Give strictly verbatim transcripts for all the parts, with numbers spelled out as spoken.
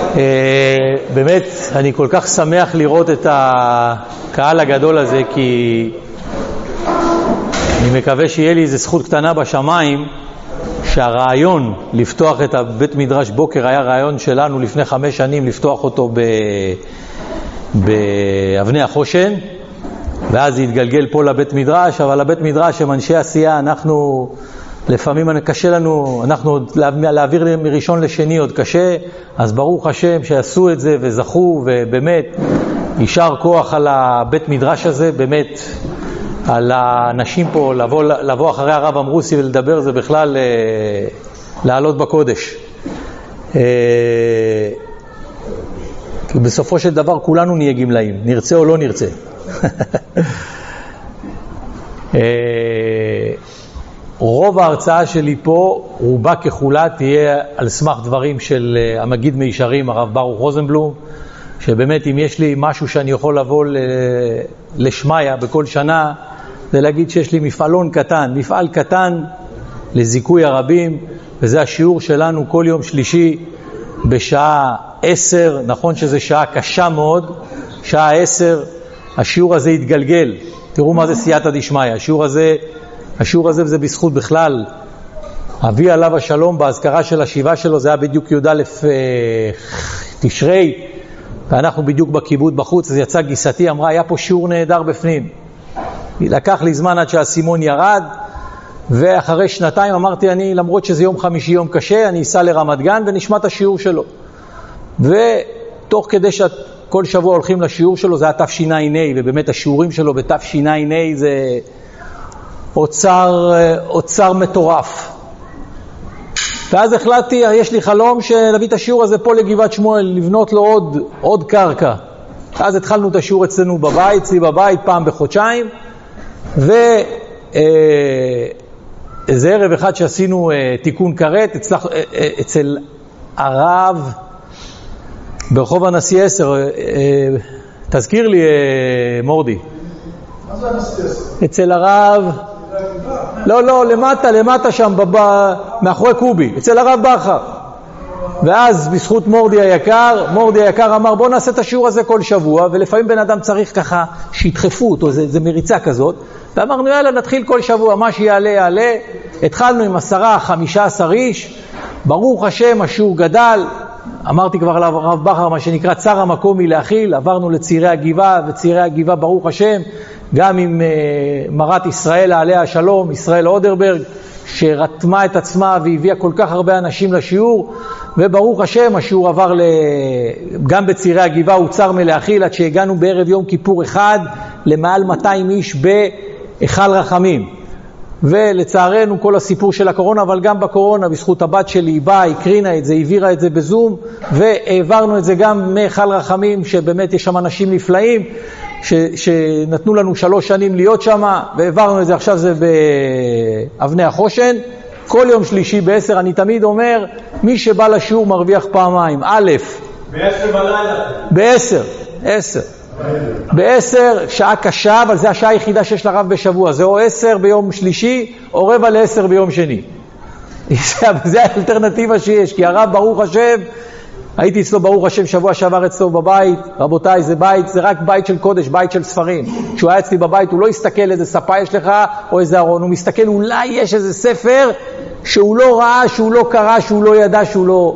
באמת אני כל כך שמח לראות את הקהל הגדול הזה, כי אני מקווה שיהיה לי איזו זכות קטנה בשמיים, שהרעיון לפתוח את הבית מדרש בוקר היה רעיון שלנו לפני חמש שנים, לפתוח אותו ב... באבני החושן, ואז זה התגלגל פה לבית מדרש. אבל הבית מדרש הם אנשי עשייה, אנחנו לפעמים קשה לנו, אנחנו להעביר מראשון לשני עוד קשה, אז ברוך השם שעשו את זה וזכו, ובאמת יישר כוח על הבית מדרש הזה, באמת על האנשים פה, לבוא, לבוא אחרי הרב אמרוסי ולדבר, זה בכלל לעלות בקודש. בסופו של דבר כולנו נהיה גמלאים, נרצה או לא נרצה. רוב ההרצאה שלי פה, רובה ככולה, תהיה על סמך דברים של המגיד מישרים, הרב ברוך רוזנבלום, שבאמת אם יש לי משהו שאני יכול לבוא לשמיה בכל שנה, זה להגיד שיש לי מפעלון קטן, מפעל קטן לזיכוי הרבים, וזה השיעור שלנו כל יום שלישי בשעה עשר. נכון שזה שעה קשה מאוד, שעה עשר, השיעור הזה יתגלגל. תראו מה זה סייעתא דשמיא. השיעור הזה, השיעור הזה זה בזכות בכלל אבי עליו השלום, בהזכרה של השיבה שלו, זה היה בדיוק י"א תשרי, ואנחנו בדיוק בכיבוד בחוץ, אז יצא גיסתי, אמרה, היה פה שיעור נהדר בפנים. לקח לי זמן עד שהסימון ירד, ואחרי שנתיים אמרתי, אני, למרות שזה יום חמישי, יום קשה, אני אסע לרמת גן ונשמע את השיעור שלו. ותוך כדי שכל שבוע הולכים לשיעור שלו, זה היה תשע"ה, ובאמת השיעורים שלו בתשע"ה זה אוצר, אוצר מטורף. ואז החלטתי, יש לי חלום להביא את השיעור הזה פה לגבעת שמואל, לבנות לו עוד, עוד קרקע. אז התחלנו את השיעור אצלנו בבית, אצלי בבית פעם בחודשיים, ואיזה ערב אחד שעשינו תיקון קראת, אצלח, אצל הרב ברחוב הנשיא עשר, תזכיר לי מורדי. מה זה הנשיא עשר? אצל הרב, לא, לא, למטה, למטה שם, בבא, מאחורי קובי, אצל הרב בכר. ואז בזכות מורדי היקר, מורדי היקר אמר, בוא נעשה את השיעור הזה כל שבוע, ולפעמים בן אדם צריך ככה שידחפו אותו, זה, זה מריצה כזאת, ואמרנו, יאללה, נתחיל כל שבוע, מה שיעלה, יעלה. התחלנו עם עשרה, חמישה עשר איש, ברוך השם, השיעור גדל, אמרתי כבר לרב בכר, מה שנקרא צר המקום מלהכיל, עברנו לצעירי הגבעה, וצעירי הגבעה, ברוך השם, גם עם uh, מרת ישראל, עליה השלום, ישראל אודרברג, שרתמה את עצמה והביאה כל כך הרבה אנשים לשיעור, וברוך השם, השיעור עבר ל... גם בצעירי הגבעה הוא צר מלהכיל, עד שהגענו בערב יום כיפור אחד, למעל מאתיים איש בהיכל רחמים. ולצערנו כל הסיפור של הקורונה, אבל גם בקורונה, בזכות הבת שלי, היא באה, הקרינה את זה, העבירה את זה בזום, והעברנו את זה גם מהיכל רחמים, שבאמת יש שם אנשים נפלאים, ש, שנתנו לנו שלוש שנים להיות שם, והעברנו את זה, עכשיו זה באבני החושן, כל יום שלישי בעשר. אני תמיד אומר, מי שבא לשיעור מרוויח פעמיים. א', בעשר בלילה. בעשר, עשר. בעשר, שעה קשה, אבל זה השעה היחידה שיש לרב בשבוע, זה או עשר ביום שלישי, או רבע לעשר ביום שני. זה האלטרנטיבה שיש, כי הרב ברוך השם, הייתי אצלו ברוך השם שבוע שעבר אצלו בבית, רבותיי, זה בית, זה רק בית של קודש, בית של ספרים. כשהוא היה אצלי בבית, הוא לא הסתכל איזה ספה יש לך, או איזה ארון, הוא מסתכל, אולי יש איזה ספר, שהוא לא ראה, שהוא לא קרא, שהוא לא ידע, שהוא לא...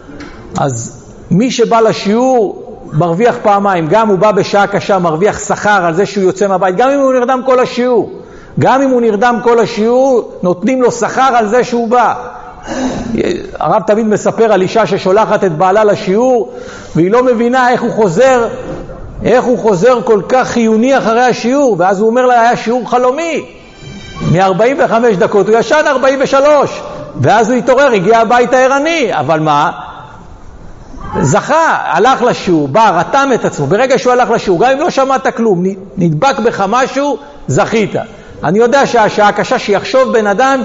אז מי שבא לשיעור, מרוויח פעמיים, גם הוא בא בשעה קשה, מרוויח שכר על זה שהוא יוצא מהבית, גם אם הוא נרדם כל השיעור, גם אם הוא נרדם כל השיעור, נותנים לו שכר על זה שהוא בא. הרב תמיד מספר על אישה ששולחת את בעלה לשיעור, והיא לא מבינה איך הוא חוזר, איך הוא חוזר כל כך חיוני אחרי השיעור, ואז הוא אומר לה, היה שיעור חלומי, מ-ארבעים וחמש דקות, הוא ישן ארבעים ושלוש, ואז הוא התעורר, הגיע הביתה ערני, אבל מה? זכה, הלך לשיעור, בא, רתם את עצמו, ברגע שהוא הלך לשיעור, גם אם לא שמעת כלום, נדבק בך משהו, זכית. אני יודע שהשעה קשה שיחשוב בן אדם,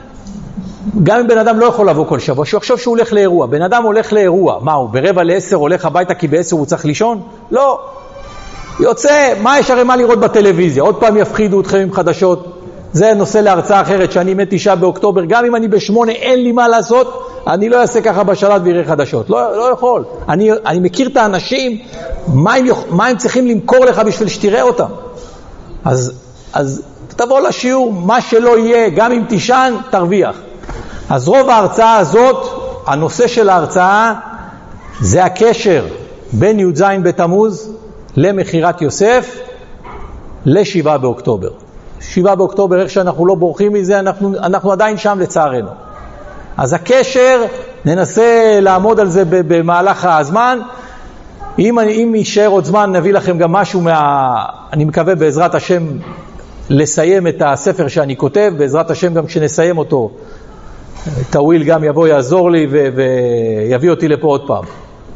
גם אם בן אדם לא יכול לבוא כל שבוע, שהוא יחשוב שהוא הולך לאירוע. בן אדם הולך לאירוע, מה הוא ברבע לעשר הולך הביתה כי בעשר הוא צריך לישון? לא. יוצא, מה יש הרי מה לראות בטלוויזיה? עוד פעם יפחידו אתכם עם חדשות. זה נושא להרצאה אחרת, שאני מת תשעה באוקטובר, גם אם אני בשמונה אין לי מה לעשות, אני לא אעשה ככה בשלט ויראה חדשות. לא, לא יכול. אני, אני מכיר את האנשים, מה הם, מה הם צריכים למכור לך בשביל שתראה אותם. אז, אז תבוא לשיעור, מה שלא יהיה, גם אם תישן, תרוויח. אז רוב ההרצאה הזאת, הנושא של ההרצאה, זה הקשר בין י"ז בתמוז למחירת יוסף לשבעה באוקטובר. שבעה באוקטובר, איך שאנחנו לא בורחים מזה, אנחנו, אנחנו עדיין שם לצערנו. אז הקשר, ננסה לעמוד על זה במהלך הזמן. אם, אם יישאר עוד זמן, נביא לכם גם משהו מה... אני מקווה בעזרת השם לסיים את הספר שאני כותב, בעזרת השם גם כשנסיים אותו, טוויל גם יבוא יעזור לי ו- ויביא אותי לפה עוד פעם.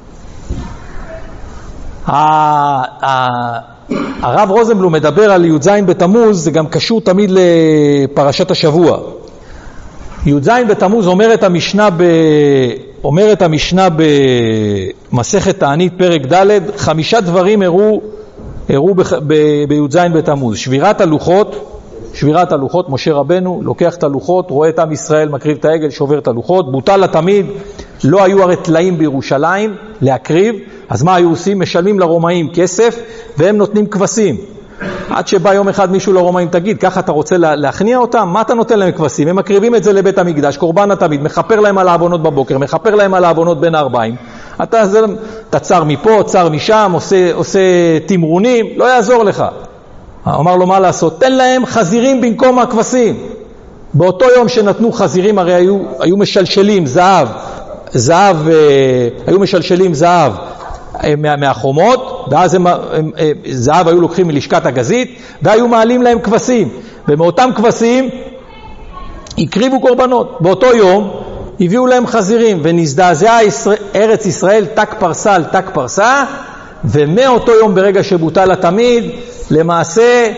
הרב רוזנבלום מדבר על י"ז בתמוז, זה גם קשור תמיד לפרשת השבוע. י"ז בתמוז אומרת המשנה ב... אומרת המשנה במסכת תענית פרק ד', חמישה דברים הראו הראו בי"ז בתמוז. שבירת הלוחות, שבירת הלוחות, משה רבנו לוקח את הלוחות, רואה את עם ישראל מקריב את העגל, שובר את הלוחות. בוטל התמיד, לא היו הרי תלאים בירושלים להקריב, אז מה היו עושים? משלמים לרומאים כסף והם נותנים כבשים. עד שבא יום אחד מישהו לרומאים, תגיד, ככה אתה רוצה להכניע אותם? מה אתה נותן להם כבשים? הם מקריבים את זה לבית המקדש, קורבן התמיד, מחפר להם על העוונות בבוקר, מחפר להם על העוונות בין הארבעים. אתה, זה, אתה צר מפה, צר משם, עושה, עושה תמרונים, לא יעזור לך. אמר לו מה לעשות? תן להם חזירים במקום הכבשים. באותו יום שנתנו חזירים, הרי היו, היו משלשלים זהב, זהב, היו משלשלים זהב מה, מהחומות, ואז הם, הם, הם, זהב היו לוקחים מלשכת הגזית, והיו מעלים להם כבשים. ומאותם כבשים הקריבו קורבנות. באותו יום הביאו להם חזירים, ונזדעזעה ישראל, ארץ ישראל תק פרסה על תק פרסה, ומאותו יום ברגע שבוטל התמיד, למעשה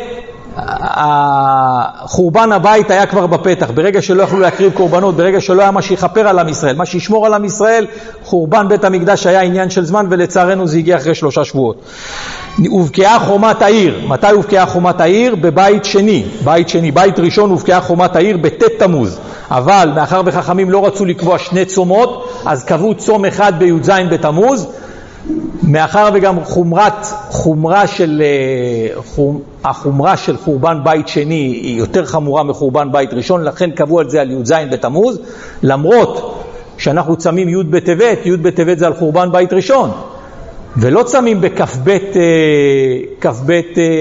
חורבן הבית היה כבר בפתח. ברגע שלא יכלו להקריב קורבנות, ברגע שלא היה מה שיחפר על עם ישראל, מה שישמור על עם ישראל, חורבן בית המקדש היה עניין של זמן, ולצערנו זה הגיע אחרי שלושה שבועות. הובקעה חומת העיר. מתי הובקעה חומת העיר? בבית שני. בית שני, בית ראשון הובקעה חומת העיר בט' תמוז. אבל מאחר וחכמים לא רצו לקבוע שני צומות, אז קבעו צום אחד בי"ז בתמוז. מאחר וגם חומרת, חומרה של, חומ, החומרה של חורבן בית שני היא יותר חמורה מחורבן בית ראשון, לכן קבעו על זה על י"ז בתמוז, למרות שאנחנו צמים י' בטבת, י' בטבת זה על חורבן בית ראשון, ולא צמים בכ"ב כ"ב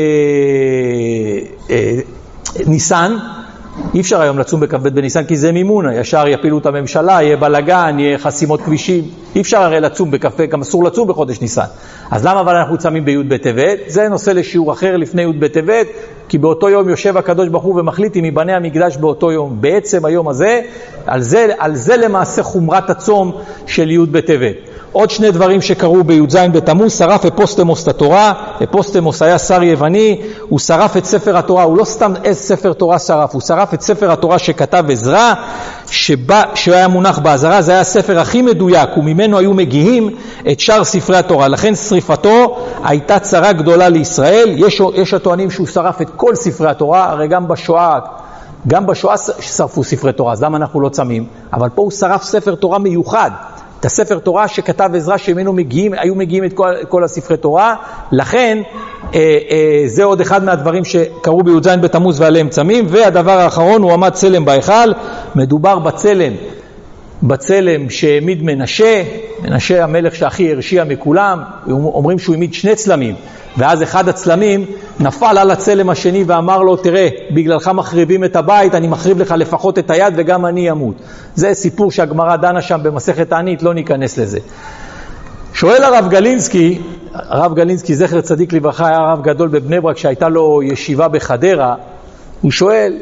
ניסן. אי אפשר היום לצום בכ"ב בניסן כי זה מימונה, ישר יפילו את הממשלה, יהיה בלגן, יהיה חסימות כבישים. אי אפשר הרי לצום בכ"ב, גם אסור לצום בחודש ניסן. אז למה אבל אנחנו צמים בי' בטבת? זה נושא לשיעור אחר לפני י' בטבת, כי באותו יום יושב הקדוש ברוך הוא ומחליט אם ייבנה המקדש באותו יום. בעצם היום הזה, על זה, על זה למעשה חומרת הצום של י' בטבת. עוד שני דברים שקרו בי"ז בתמוז, שרף אפוסטמוס את התורה. אפוסטמוס היה שר יווני, הוא שרף את ספר התורה, הוא לא סתם ספר תורה שרף, הוא שרף את ספר התורה שכתב עזרא, שבא, שהיה מונח בעזרה, זה היה הספר הכי מדויק, וממנו היו מגיעים את שאר ספרי התורה. לכן שריפתו הייתה צרה גדולה לישראל. יש, יש הטוענים שהוא שרף את כל ספרי התורה, הרי גם בשואה, גם בשואה שרפו ספרי תורה, אז למה אנחנו לא צמים? אבל פה הוא שרף ספר תורה מיוחד, את הספר תורה שכתב עזרא, שממנו מגיעים, היו מגיעים את כל, כל הספרי תורה. לכן אה, אה, זה עוד אחד מהדברים שקרו בי"ז בתמוז ועליהם צמים. והדבר האחרון הוא עמד צלם בהיכל. מדובר בצלם, בצלם שהעמיד מנשה, מנשה המלך שהכי הרשיע מכולם. אומרים שהוא העמיד שני צלמים, ואז אחד הצלמים נפל על הצלם השני ואמר לו, תראה, בגללך מחריבים את הבית, אני מחריב לך לפחות את היד וגם אני אמות. זה סיפור שהגמרא דנה שם במסכת תענית, לא ניכנס לזה. שואל הרב גלינסקי, הרב גלינסקי זכר צדיק לברכה, היה הרב גדול בבני ברק שהייתה לו ישיבה בחדרה. הוא שואל,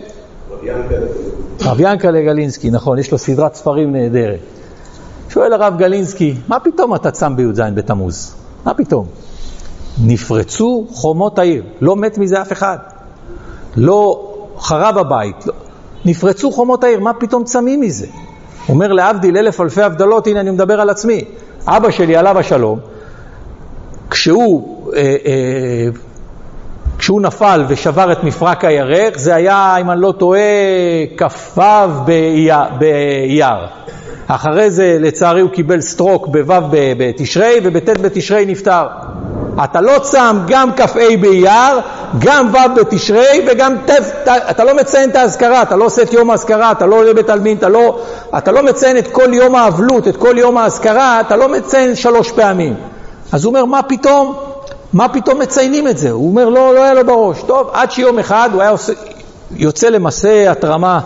רב ינקלה גלינסקי, נכון, יש לו סדרת ספרים נהדרת. שואל הרב גלינסקי, מה פתאום אתה צם בי"ז בתמוז? מה פתאום? נפרצו חומות העיר, לא מת מזה אף אחד, לא חרב הבית, לא. נפרצו חומות העיר, מה פתאום צמים מזה? אומר להבדיל אלף אלפי הבדלות, הנה אני מדבר על עצמי. אבא שלי עליו השלום, כשהוא, אה, אה, כשהוא נפל ושבר את מפרק הירך, זה היה, אם אני לא טועה, כ"ו באייר. אחרי זה לצערי הוא קיבל סטרוק בו' בתשרי, ובת' בתשרי נפטר. אתה לא צם גם כ"ה באייר, גם ו' בתשרי וגם ת', אתה לא מציין את ההזכרה, אתה לא עושה את יום ההזכרה, אתה לא עולה בית עלמין, אתה לא, אתה לא מציין את כל יום האבלות, את כל יום ההזכרה, אתה לא מציין שלוש פעמים. אז הוא אומר, מה פתאום? מה פתאום מציינים את זה? הוא אומר, לא, לא היה לו בראש. טוב, עד שיום אחד הוא היה עושה, יוצא למסע התרמה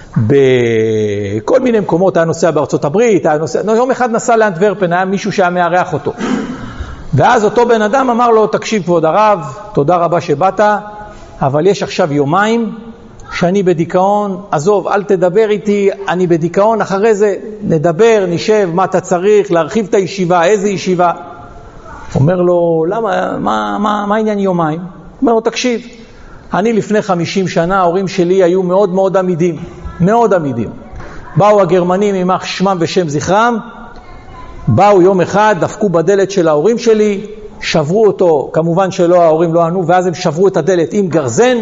בכל מיני מקומות, היה נוסע בארצות הברית, היה נוסע, לא, יום אחד נסע לאנטוורפן, היה מישהו שהיה מארח אותו. ואז אותו בן אדם אמר לו, תקשיב כבוד הרב, תודה רבה שבאת, אבל יש עכשיו יומיים שאני בדיכאון, עזוב, אל תדבר איתי, אני בדיכאון, אחרי זה נדבר, נשב, מה אתה צריך, להרחיב את הישיבה, איזה ישיבה? אומר לו, למה, מה, מה, מה העניין יומיים? אומר לו, תקשיב, אני לפני חמישים שנה, ההורים שלי היו מאוד מאוד עמידים, מאוד עמידים. באו הגרמנים יימח שמם ושם זכרם, באו יום אחד, דפקו בדלת של ההורים שלי, שברו אותו, כמובן שלא, ההורים לא ענו, ואז הם שברו את הדלת עם גרזן,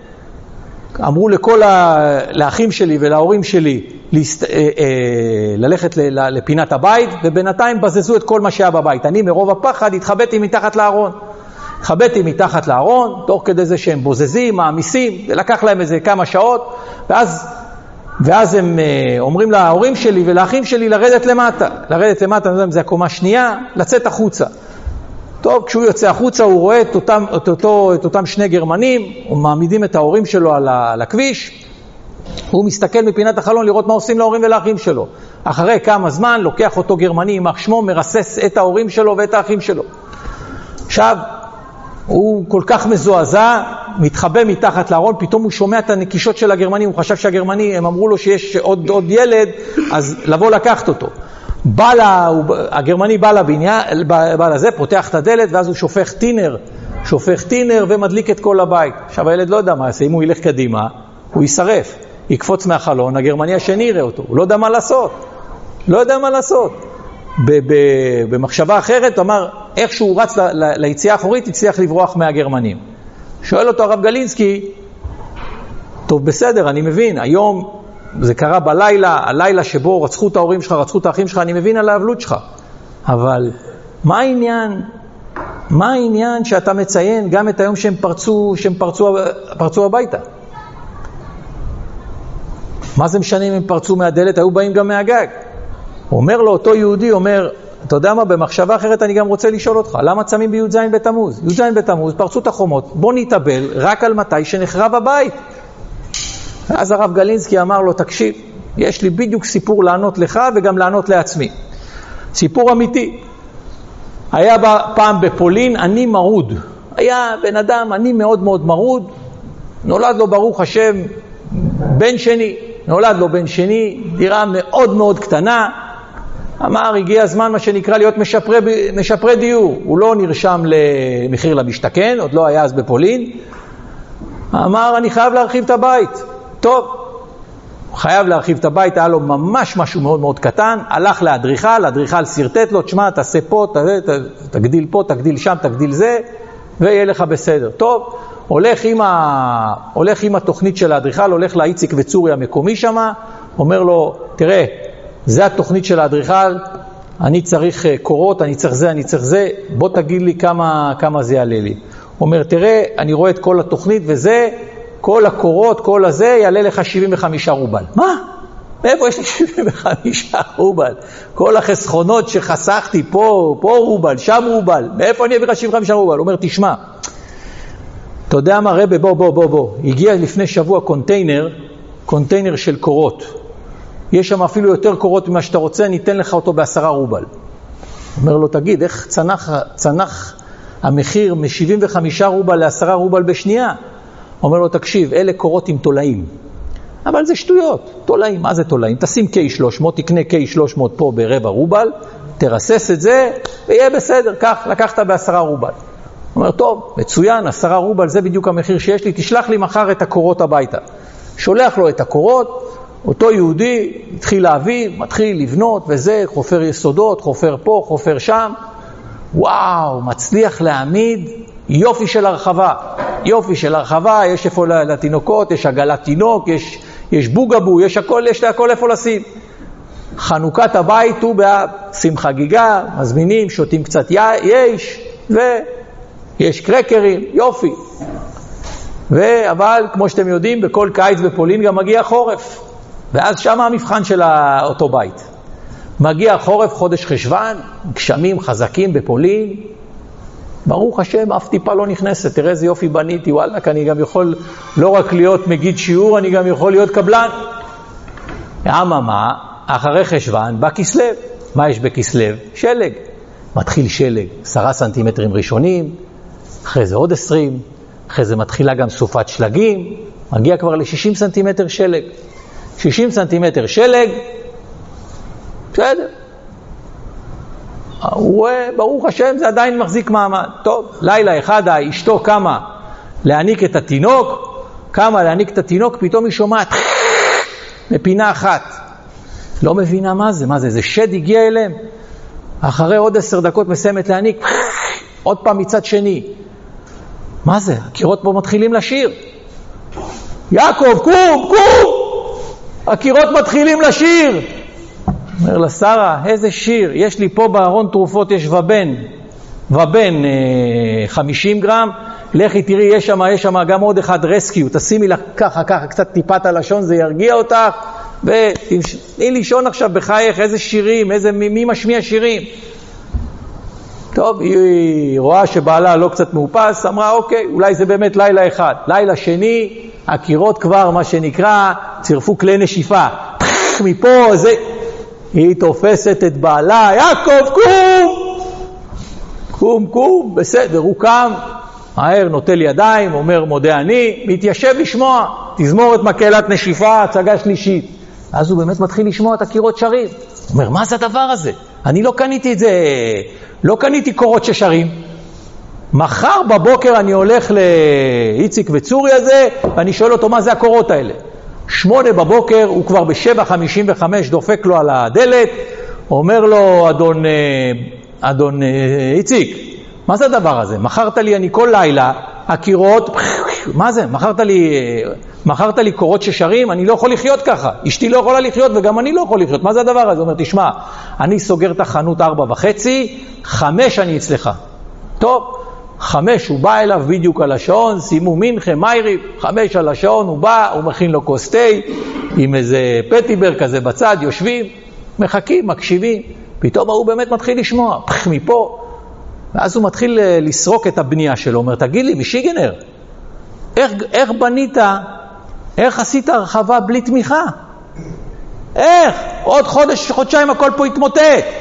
אמרו לכל ה... לאחים שלי ולהורים שלי להסת... אה, אה, ללכת לפינת הבית, ובינתיים בזזו את כל מה שהיה בבית. אני מרוב הפחד התחבאתי מתחת לארון. התחבאתי מתחת לארון, תוך כדי זה שהם בוזזים, מעמיסים, זה לקח להם איזה כמה שעות, ואז... ואז הם אומרים להורים שלי ולאחים שלי לרדת למטה. לרדת למטה, אני יודע אם זה הקומה שנייה, לצאת החוצה. טוב, כשהוא יוצא החוצה הוא רואה את אותם, את אותו, את אותם שני גרמנים, הם מעמידים את ההורים שלו על, ה, על הכביש, הוא מסתכל מפינת החלון לראות מה עושים להורים ולאחים שלו. אחרי כמה זמן לוקח אותו גרמני עם אח שמו, מרסס את ההורים שלו ואת האחים שלו. עכשיו, הוא כל כך מזועזע, מתחבא מתחת לארון, פתאום הוא שומע את הנקישות של הגרמנים, הוא חשב שהגרמני, הם אמרו לו שיש עוד, עוד ילד, אז לבוא לקחת אותו. בא לה, הוא, הגרמני בא לבניין, בא, בא לזה, פותח את הדלת, ואז הוא שופך טינר, שופך טינר ומדליק את כל הבית. עכשיו הילד לא יודע מה יעשה, אם הוא ילך קדימה, הוא יישרף, יקפוץ מהחלון, הגרמני השני יראה אותו, הוא לא יודע מה לעשות, לא יודע מה לעשות. במחשבה אחרת, הוא אמר, איך שהוא רץ ל, ל, ליציאה האחורית, הצליח לברוח מהגרמנים. שואל אותו הרב גלינסקי, טוב בסדר, אני מבין, היום זה קרה בלילה, הלילה שבו רצחו את ההורים שלך, רצחו את האחים שלך, אני מבין על האבלות שלך. אבל מה העניין, מה העניין שאתה מציין גם את היום שהם פרצו, שהם פרצו, פרצו הביתה? מה זה משנה אם הם פרצו מהדלת, היו באים גם מהגג. הוא אומר לו, אותו יהודי אומר, אתה יודע מה, במחשבה אחרת אני גם רוצה לשאול אותך, למה צמים בי"ז בתמוז? י"ז בתמוז, פרצו את החומות, בוא נתאבל רק על מתי שנחרב הבית. אז הרב גלינסקי אמר לו, תקשיב, יש לי בדיוק סיפור לענות לך וגם לענות לעצמי. סיפור אמיתי. היה פעם בפולין, אני מרוד. היה בן אדם, אני מאוד מאוד מרוד, נולד לו ברוך השם בן שני, נולד לו בן שני, דירה מאוד מאוד קטנה, אמר, הגיע הזמן מה שנקרא להיות משפרי, משפרי דיור. הוא לא נרשם למחיר למשתכן, עוד לא היה אז בפולין. אמר, אני חייב להרחיב את הבית. טוב, הוא חייב להרחיב את הבית, היה לו ממש משהו מאוד מאוד קטן, הלך לאדריכל, האדריכל סרטט לו, תשמע, תעשה פה, ת, ת, תגדיל פה, תגדיל שם, תגדיל זה, ויהיה לך בסדר. טוב, הולך עם, ה... הולך עם התוכנית של האדריכל, הולך לאיציק וצורי המקומי שמה, אומר לו, תראה, זה התוכנית של האדריכל, אני צריך קורות, אני צריך זה, אני צריך זה, בוא תגיד לי כמה, כמה זה יעלה לי. הוא אומר, תראה, אני רואה את כל התוכנית וזה, כל הקורות, כל הזה, יעלה לך שבעים וחמישה רובל. מה? מאיפה יש לי שבעים וחמישה רובל? כל החסכונות שחסכתי, פה, פה רובל, שם רובל, מאיפה אני אביא לך שבעים וחמישה רובל? הוא אומר, תשמע, אתה יודע מה רבי, בוא, בוא, בוא, בוא. הגיע לפני שבוע קונטיינר, קונטיינר של קורות. יש שם אפילו יותר קורות ממה שאתה רוצה, אני אתן לך אותו בעשרה רובל. אומר לו, תגיד, איך צנח, צנח המחיר מ-שבעים וחמישה רובל לעשרה רובל בשנייה? אומר לו, תקשיב, אלה קורות עם תולעים. אבל זה שטויות, תולעים, מה זה תולעים? תשים קיי שלוש מאות, תקנה קיי שלוש מאות פה ברבע רובל, תרסס את זה, ויהיה בסדר, כך, לקחת בעשרה רובל. אומר, טוב, מצוין, עשרה רובל, זה בדיוק המחיר שיש לי, תשלח לי מחר את הקורות הביתה. שולח לו את הקורות, אותו יהודי התחיל להביא, מתחיל לבנות וזה, חופר יסודות, חופר פה, חופר שם. וואו, מצליח להעמיד יופי של הרחבה. יופי של הרחבה, יש איפה לתינוקות, יש עגלת תינוק, יש, יש בוגבו, יש הכל, יש הכל איפה לשים. חנוכת הבית הוא בעשים חגיגה, מזמינים, שותים קצת יש, ויש קרקרים, יופי. אבל כמו שאתם יודעים, בכל קיץ בפולין גם מגיע חורף. ואז שם המבחן של אותו בית. מגיע חורף, חודש חשבן, גשמים חזקים בפולין. ברוך השם, אף טיפה לא נכנסת. תראה איזה יופי בניתי, וואלה, אני גם יכול לא רק להיות מגיד שיעור, אני גם יכול להיות קבלן. אממה, אחרי חשבן בא כסלב. מה יש בכסלב? שלג. מתחיל שלג, עשרה סנטימטרים ראשונים, אחרי זה עוד עשרים, אחרי זה מתחילה גם סופת שלגים, מגיע כבר ל-שישים סנטימטר שלג. שישים סנטימטר שלג, בסדר. הוא, ברוך השם, זה עדיין מחזיק מעמד. טוב, לילה אחד אשתו קמה להעניק את התינוק, קמה להעניק את התינוק, פתאום היא שומעת מפינה אחת. לא מבינה מה זה, מה זה, זה שד הגיע אליהם. אחרי עוד עשר דקות מסיימת להעניק, עוד פעם מצד שני. מה זה? הקירות פה מתחילים לשיר. יעקב, קום, קום! הקירות מתחילים לשיר. אומר לה, שרה, איזה שיר? יש לי פה בארון תרופות, יש ובן, ובן אה, חמישים גרם, לכי תראי, יש שם, יש שם גם עוד אחד רסקיו, תשימי לך ככה, ככה, קצת טיפת הלשון, זה ירגיע אותך, ותני לישון עכשיו בחייך, איזה שירים, איזה, מי משמיע שירים? טוב, היא רואה שבעלה לא קצת מאופס, אמרה, אוקיי, אולי זה באמת לילה אחד. לילה שני, הקירות כבר, מה שנקרא, צירפו כלי נשיפה. מפה, זה... היא תופסת את בעלה, יעקב, קום! קום, קום, בסדר, הוא קם, מהר נוטל ידיים, אומר מודה אני, מתיישב לשמוע, תזמור את מקהלת נשיפה, הצגה שלישית. אז הוא באמת מתחיל לשמוע את הקירות שרים. הוא אומר, מה זה הדבר הזה? אני לא קניתי את זה, לא קניתי קורות ששרים. מחר בבוקר אני הולך לאיציק וצורי הזה, ואני שואל אותו מה זה הקורות האלה. שמונה בבוקר, הוא כבר בשבע חמישים וחמש דופק לו על הדלת, אומר לו, אדון, אדון איציק, מה זה הדבר הזה? מכרת לי, אני כל לילה, הקירות, מה זה? מכרת לי, מכרת לי קורות ששרים, אני לא יכול לחיות ככה. אשתי לא יכולה לחיות וגם אני לא יכול לחיות. מה זה הדבר הזה? הוא אומר, תשמע, אני סוגר את החנות ארבע וחצי, חמש אני אצלך. טוב, חמש הוא בא אליו בדיוק על השעון, שימו מנחה, מיירי, חמש על השעון, הוא בא, הוא מכין לו קוסטי, עם איזה פטיבר כזה בצד, יושבים, מחכים, מקשיבים. פתאום הוא באמת מתחיל לשמוע, פח מפה. ואז הוא מתחיל לסרוק את הבנייה שלו, אומר, תגיד לי, משיגנר, איך, איך בנית, איך עשית הרחבה בלי תמיכה? איך? עוד חודש, חודשיים הכל פה יתמוטט.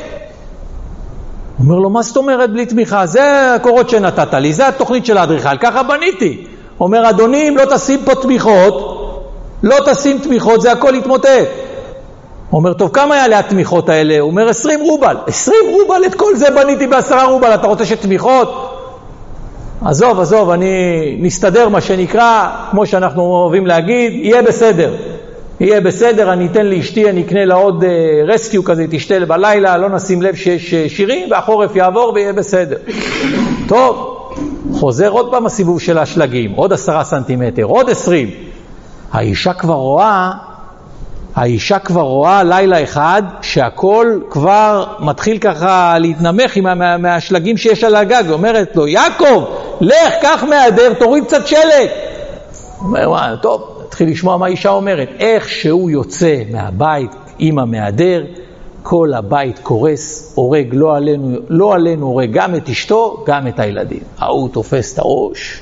הוא אומר לו, מה זאת אומרת בלי תמיכה? זה הקורות שנתת לי, זה התוכנית של האדריכל, ככה בניתי. אומר, אדוני, אם לא תשים פה תמיכות, לא תשים תמיכות, זה הכל יתמוטט. הוא אומר, טוב, כמה היה לה התמיכות האלה? הוא אומר, עשרים רובל. עשרים רובל, את כל זה בניתי בעשרה רובל, אתה רוצה שתמיכות? עזוב, עזוב, אני נסתדר מה שנקרא, כמו שאנחנו אוהבים להגיד, יהיה בסדר. יהיה בסדר, אני אתן לאשתי, אני אקנה לה עוד uh, רסקיו כזה, תשתה בלילה, לא נשים לב שיש uh, שירים, והחורף יעבור ויהיה בסדר. טוב, חוזר עוד פעם הסיבוב של השלגים, עוד עשרה סנטימטר, עוד עשרים. האישה כבר רואה, האישה כבר רואה לילה אחד, שהכל כבר מתחיל ככה להתנמך עם מה, מהשלגים שיש על הגג, ואומרת לו, יעקב, לך, קח מהדר, תוריד קצת שלג. הוא אומר, וואי, טוב, התחיל לשמוע מה האישה אומרת. איך שהוא יוצא מהבית עם המהדר, כל הבית קורס, הורג, לא עלינו, לא עלינו הורג גם את אשתו, גם את הילדים. ההוא תופס את הראש.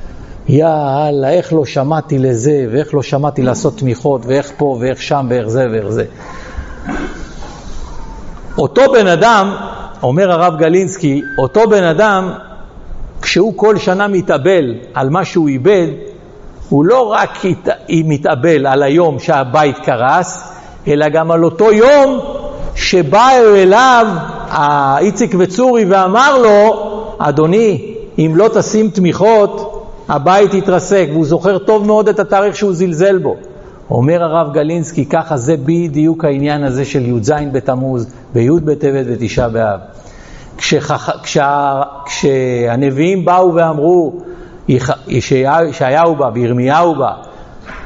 יאללה, איך לא שמעתי לזה, ואיך לא שמעתי לעשות תמיכות, ואיך פה, ואיך שם, ואיך זה, ואיך זה. אותו בן אדם, אומר הרב גלינסקי, אותו בן אדם, כשהוא כל שנה מתאבל על מה שהוא איבד, הוא לא רק מתאבל על היום שהבית קרס, אלא גם על אותו יום שבא אליו איציק וצורי ואמר לו, אדוני, אם לא תשים תמיכות, הבית יתרסק, והוא זוכר טוב מאוד את התאריך שהוא זלזל בו. אומר הרב גלינסקי, ככה זה בדיוק העניין הזה של י"ז בתמוז, בי' בטבת ותשעה באב. כשח... כשה... כשהנביאים באו ואמרו, ישעיהו בא וירמיהו בא,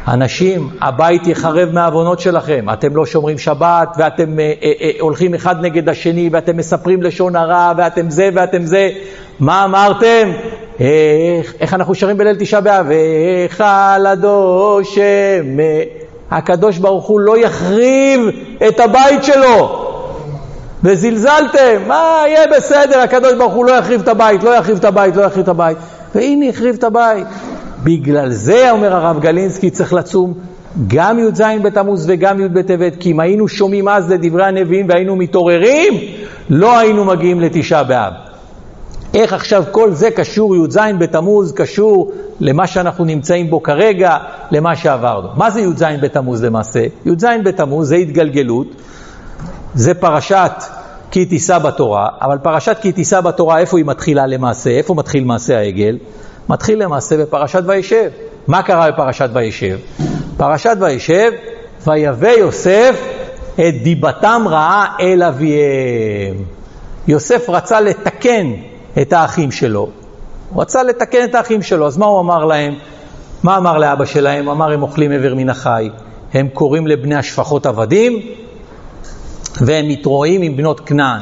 אנשים, הבית יחרב מהעוונות שלכם. אתם לא שומרים שבת, ואתם אה, אה, אה, הולכים אחד נגד השני, ואתם מספרים לשון הרע, ואתם זה ואתם זה. מה אמרתם? איך, איך אנחנו שרים בליל תשעה באב? היכל הדושם. הקדוש ברוך הוא לא יחריב את הבית שלו. וזלזלתם, מה יהיה בסדר, הקדוש ברוך הוא לא יחריב את הבית, לא יחריב את הבית, לא יחריב את הבית. והנה יחריב את הבית. בגלל זה, אומר הרב גלינסקי, צריך לצום גם י' ז' בתמוז וגם י' בטבת, כי אם היינו שומעים אז לדברי הנביאים והיינו מתעוררים, לא היינו מגיעים לתשעה באב. איך עכשיו כל זה קשור, י' ז' בתמוז קשור למה שאנחנו נמצאים בו כרגע, למה שעברנו. מה זה י' ז' בתמוז למעשה? י' ז' בתמוז זה התגלגלות, זה פרשת כי תישא בתורה, אבל פרשת כי תישא בתורה, איפה היא מתחילה למעשה? איפה מתחיל מעשה העגל? מתחיל למעשה בפרשת וישב. מה קרה בפרשת וישב? פרשת וישב, ויבא יוסף את דיבתם רעה אל אביהם. יוסף רצה לתקן את האחים שלו. הוא רצה לתקן את האחים שלו, אז מה הוא אמר להם? מה אמר לאבא שלהם? אמר, הם אוכלים עבר מן החי, הם קוראים לבני השפחות עבדים, והם מתרועים עם בנות כנען.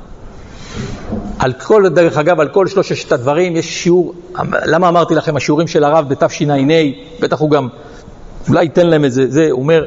על כל, דרך אגב, על כל שלושת הדברים יש שיעור, למה אמרתי לכם, השיעורים של הרב בתשע"ה, בטח הוא גם, אולי ייתן להם את זה, זה, הוא אומר,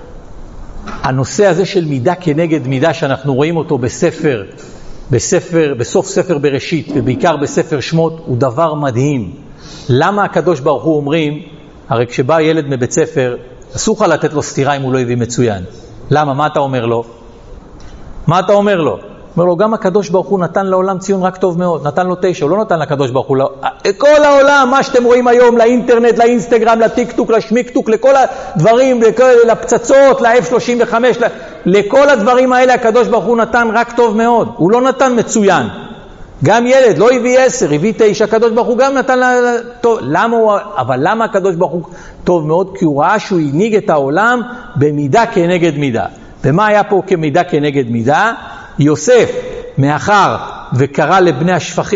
הנושא הזה של מידה כנגד מידה, שאנחנו רואים אותו בספר, בספר, בסוף ספר בראשית, ובעיקר בספר שמות, הוא דבר מדהים. למה הקדוש ברוך הוא אומרים, הרי כשבא ילד מבית ספר, אסור לך לתת לו סתירה אם הוא לא הביא מצוין. למה? מה אתה אומר לו? מה אתה אומר לו? אומר לו, גם הקדוש ברוך הוא נתן לעולם ציון רק טוב מאוד, נתן לו תשע, הוא לא נתן לקדוש ברוך הוא, כל העולם, מה שאתם רואים היום, לאינטרנט, לאינסטגרם, לטיקטוק, לשמיקטוק, לכל הדברים, לפצצות, ל-אף שלושים וחמש, לכל הדברים האלה הקדוש ברוך הוא נתן רק טוב מאוד, הוא לא נתן מצוין. גם ילד לא הביא עשר, הביא תשע, הקדוש ברוך הוא גם נתן לה, טוב, למה הוא, אבל למה הקדוש ברוך הוא טוב מאוד? כי הוא ראה שהוא ינהיג את העולם במידה כנגד מידה. ומה היה פה כמידה כנגד מידה? יוסף, מאחר וקרא לבני השפחים,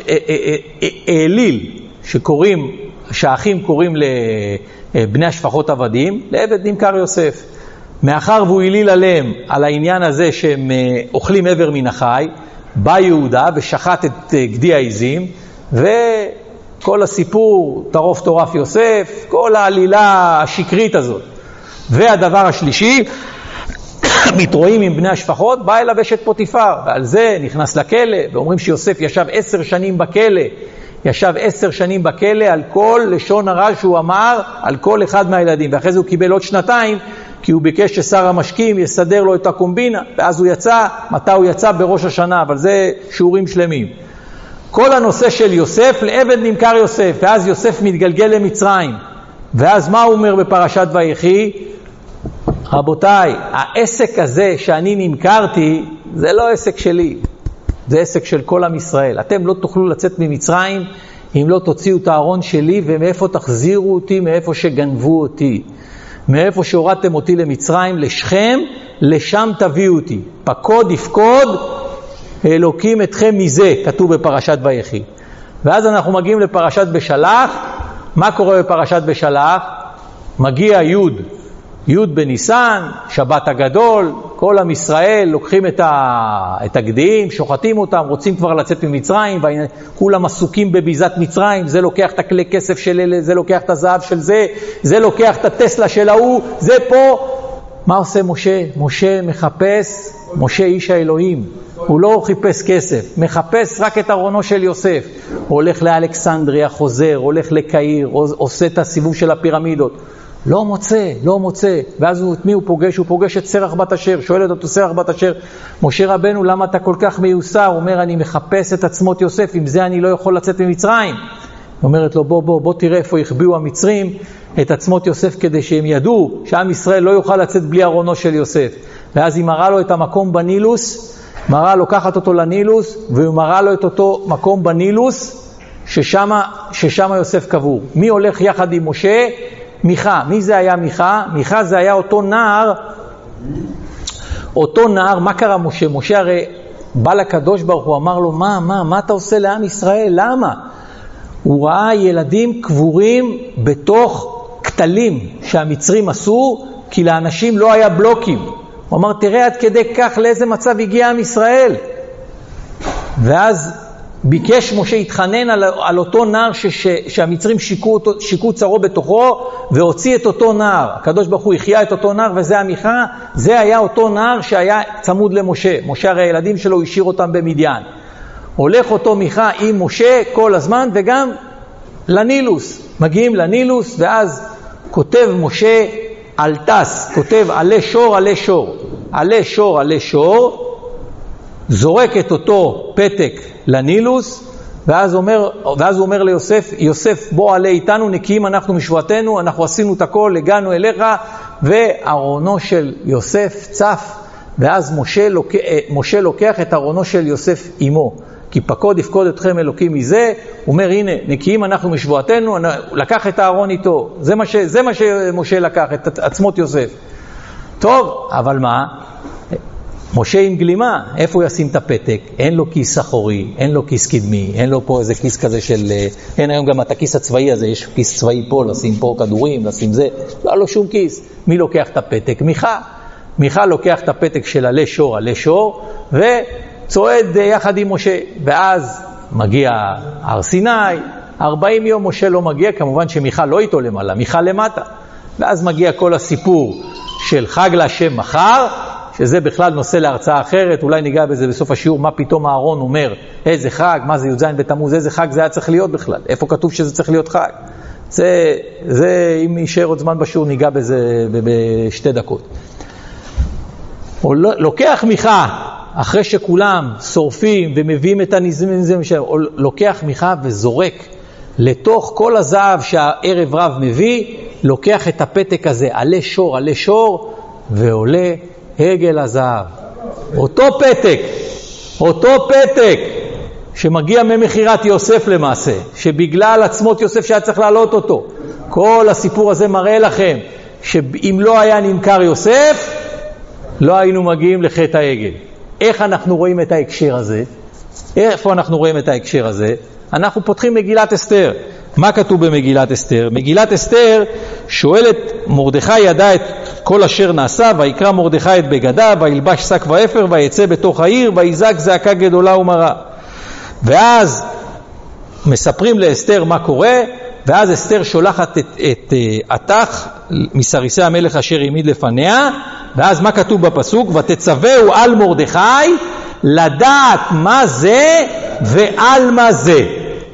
האליל, שקוראים, שהאחים קוראים לבני השפחות עבדים, לעבד נמכר יוסף. מאחר והוא הליל עליהם על העניין הזה שהם אוכלים עבר מן החי, בא יהודה ושחט את גדי העזים, וכל הסיפור טרוף טורף יוסף, כל העלילה השקרית הזאת. והדבר השלישי, מתרועים עם בני השפחות, בא אליו אשת פוטיפר, ועל זה נכנס לכלא, ואומרים שיוסף ישב עשר שנים בכלא, ישב עשר שנים בכלא על כל לשון הרע שהוא אמר, על כל אחד מהילדים, ואחרי זה הוא קיבל עוד שנתיים, כי הוא ביקש ששר המשקים יסדר לו את הקומבינה, ואז הוא יצא, מתי הוא יצא? בראש השנה, אבל זה שיעורים שלמים. כל הנושא של יוסף, לעבד נמכר יוסף, ואז יוסף מתגלגל למצרים, ואז מה הוא אומר בפרשת ויחי? רבותיי, העסק הזה שאני נמכרתי, זה לא עסק שלי, זה עסק של כל עם ישראל. אתם לא תוכלו לצאת ממצרים אם לא תוציאו את הארון שלי, ומאיפה תחזירו אותי? מאיפה שגנבו אותי, מאיפה שהורדתם אותי למצרים, לשכם, לשם תביאו אותי. פקוד יפקוד אלוקים אתכם מזה, כתוב בפרשת ויחי. ואז אנחנו מגיעים לפרשת בשלח. מה קורה בפרשת בשלח? מגיע יוד, יוד בניסן, שבת הגדול, כל עם ישראל לוקחים את, ה... את הגדיעים, שוחטים אותם, רוצים כבר לצאת ממצרים, כולם עסוקים בביזת מצרים, זה לוקח את הכלי כסף של אלה, זה לוקח את הזהב של זה, זה לוקח את הטסלה של ההוא, זה פה. מה עושה משה? משה מחפש, משה איש האלוהים, הוא לא חיפש כסף, מחפש רק את ארונו של יוסף. הוא הולך לאלכסנדריה, חוזר, הולך לקהיר, עושה את הסיבוב של הפירמידות, לא מוצא, לא מוצא. ואז הוא, את מי הוא פוגש? הוא פוגש את סרח בת אשר, שואל אותו סרח בת אשר, משה רבנו, למה אתה כל כך מיוסר? הוא אומר, אני מחפש את עצמות יוסף, עם זה אני לא יכול לצאת ממצרים. היא אומרת לו, בוא, בוא, בוא תראה איפה יחביאו המצרים את עצמות יוסף, כדי שהם ידעו שעם ישראל לא יוכל לצאת בלי ארונו של יוסף. ואז היא מראה לו את המקום בנילוס, מראה לוקחת אותו לנילוס, והיא מראה לו את אותו מקום בנילוס, ששמה, ששמה יוסף קבור. מי הולך יחד עם משה? מיכה. מי זה היה מיכה? מיכה זה היה אותו נער, אותו נער. מה קרה משה? משה הרי בא לקדוש ברוך הוא, אמר לו, מה, מה, מה אתה עושה לעם ישראל? למה? הוא ראה ילדים קבורים בתוך כתלים שהמצרים עשו, כי לאנשים לא היה בלוקים. הוא אמר, תראה עד כדי כך לאיזה מצב הגיע עם ישראל. ואז ביקש משה התחנן על, על אותו נער ש, ש, שהמצרים שיקו, שיקו צרו בתוכו, והוציא את אותו נער. הקדוש ברוך הוא החיה את אותו נער, וזה המיכה, זה היה אותו נער שהיה צמוד למשה. משה הרי הילדים שלו השאיר אותם במדיין. הולך אותו מיכה עם משה כל הזמן, וגם לנילוס. מגיעים לנילוס, ואז כותב משה על טס, כותב עלי שור, עלי שור. עלי שור, עלי שור. זורק את אותו פתק לנילוס, ואז, אומר, ואז הוא אומר ליוסף, יוסף בוא עלה איתנו, נקיים אנחנו משבועתנו, אנחנו עשינו את הכל, הגענו אליך, וארונו של יוסף צף, ואז משה לוקח, משה לוקח את ארונו של יוסף עמו, כי פקוד יפקוד אתכם אלוקים מזה, הוא אומר הנה, נקיים אנחנו משבועתנו, לקח את הארון איתו, זה מה, ש, זה מה שמשה לקח, את עצמות יוסף. טוב, אבל מה? משה עם גלימה, איפה הוא ישים את הפתק? אין לו כיס אחורי, אין לו כיס קדמי, אין לו פה איזה כיס כזה של... אין היום גם את הכיס הצבאי הזה, יש כיס צבאי פה, לשים פה כדורים, לשים זה. לא, לא שום כיס. מי לוקח את הפתק? מיכה. מיכה לוקח את הפתק של עלי שור, עלי שור, וצועד יחד עם משה. ואז מגיע הר סיני, ארבעים יום משה לא מגיע, כמובן שמיכה לא איתו למעלה, מיכה למטה. ואז מגיע כל הסיפור של חג להשם מחר, שזה בכלל נושא להרצאה אחרת, אולי ניגע בזה בסוף השיעור, מה פתאום הארון אומר, איזה חג, מה זה י"ז בתמוז, איזה חג זה היה צריך להיות בכלל, איפה כתוב שזה צריך להיות חג. זה, זה אם יישאר עוד זמן בשיעור, ניגע בזה בשתי דקות. הוא לוקח מיכה, אחרי שכולם שורפים ומביאים את הנזמים, הוא לוקח מיכה וזורק לתוך כל הזהב שהערב רב מביא, לוקח את הפתק הזה, עלי שור, עלי שור, ועולה הגל הזהב. אותו פתק, אותו פתק שמגיע ממחירת יוסף למעשה, שבגלל עצמות יוסף שהיה צריך להעלות אותו. כל הסיפור הזה מראה לכם שאם לא היה נמכר יוסף, לא היינו מגיעים לחטא העגל. איך אנחנו רואים את ההקשר הזה? איפה אנחנו רואים את ההקשר הזה? אנחנו פותחים מגילת אסתר. מה כתוב במגילת אסתר? מגילת אסתר שואלת, מרדכי ידע את כל אשר נעשה, ויקרא מרדכי את בגדיו, וילבש שק ואפר, ויצא בתוך העיר, ויזעק זעקה גדולה ומרה. ואז מספרים לאסתר מה קורה, ואז אסתר שולחת את, את עתך מסריסי המלך אשר העמיד לפניה, ואז מה כתוב בפסוק? ותצווהו על מרדכי לדעת מה זה ועל מה זה.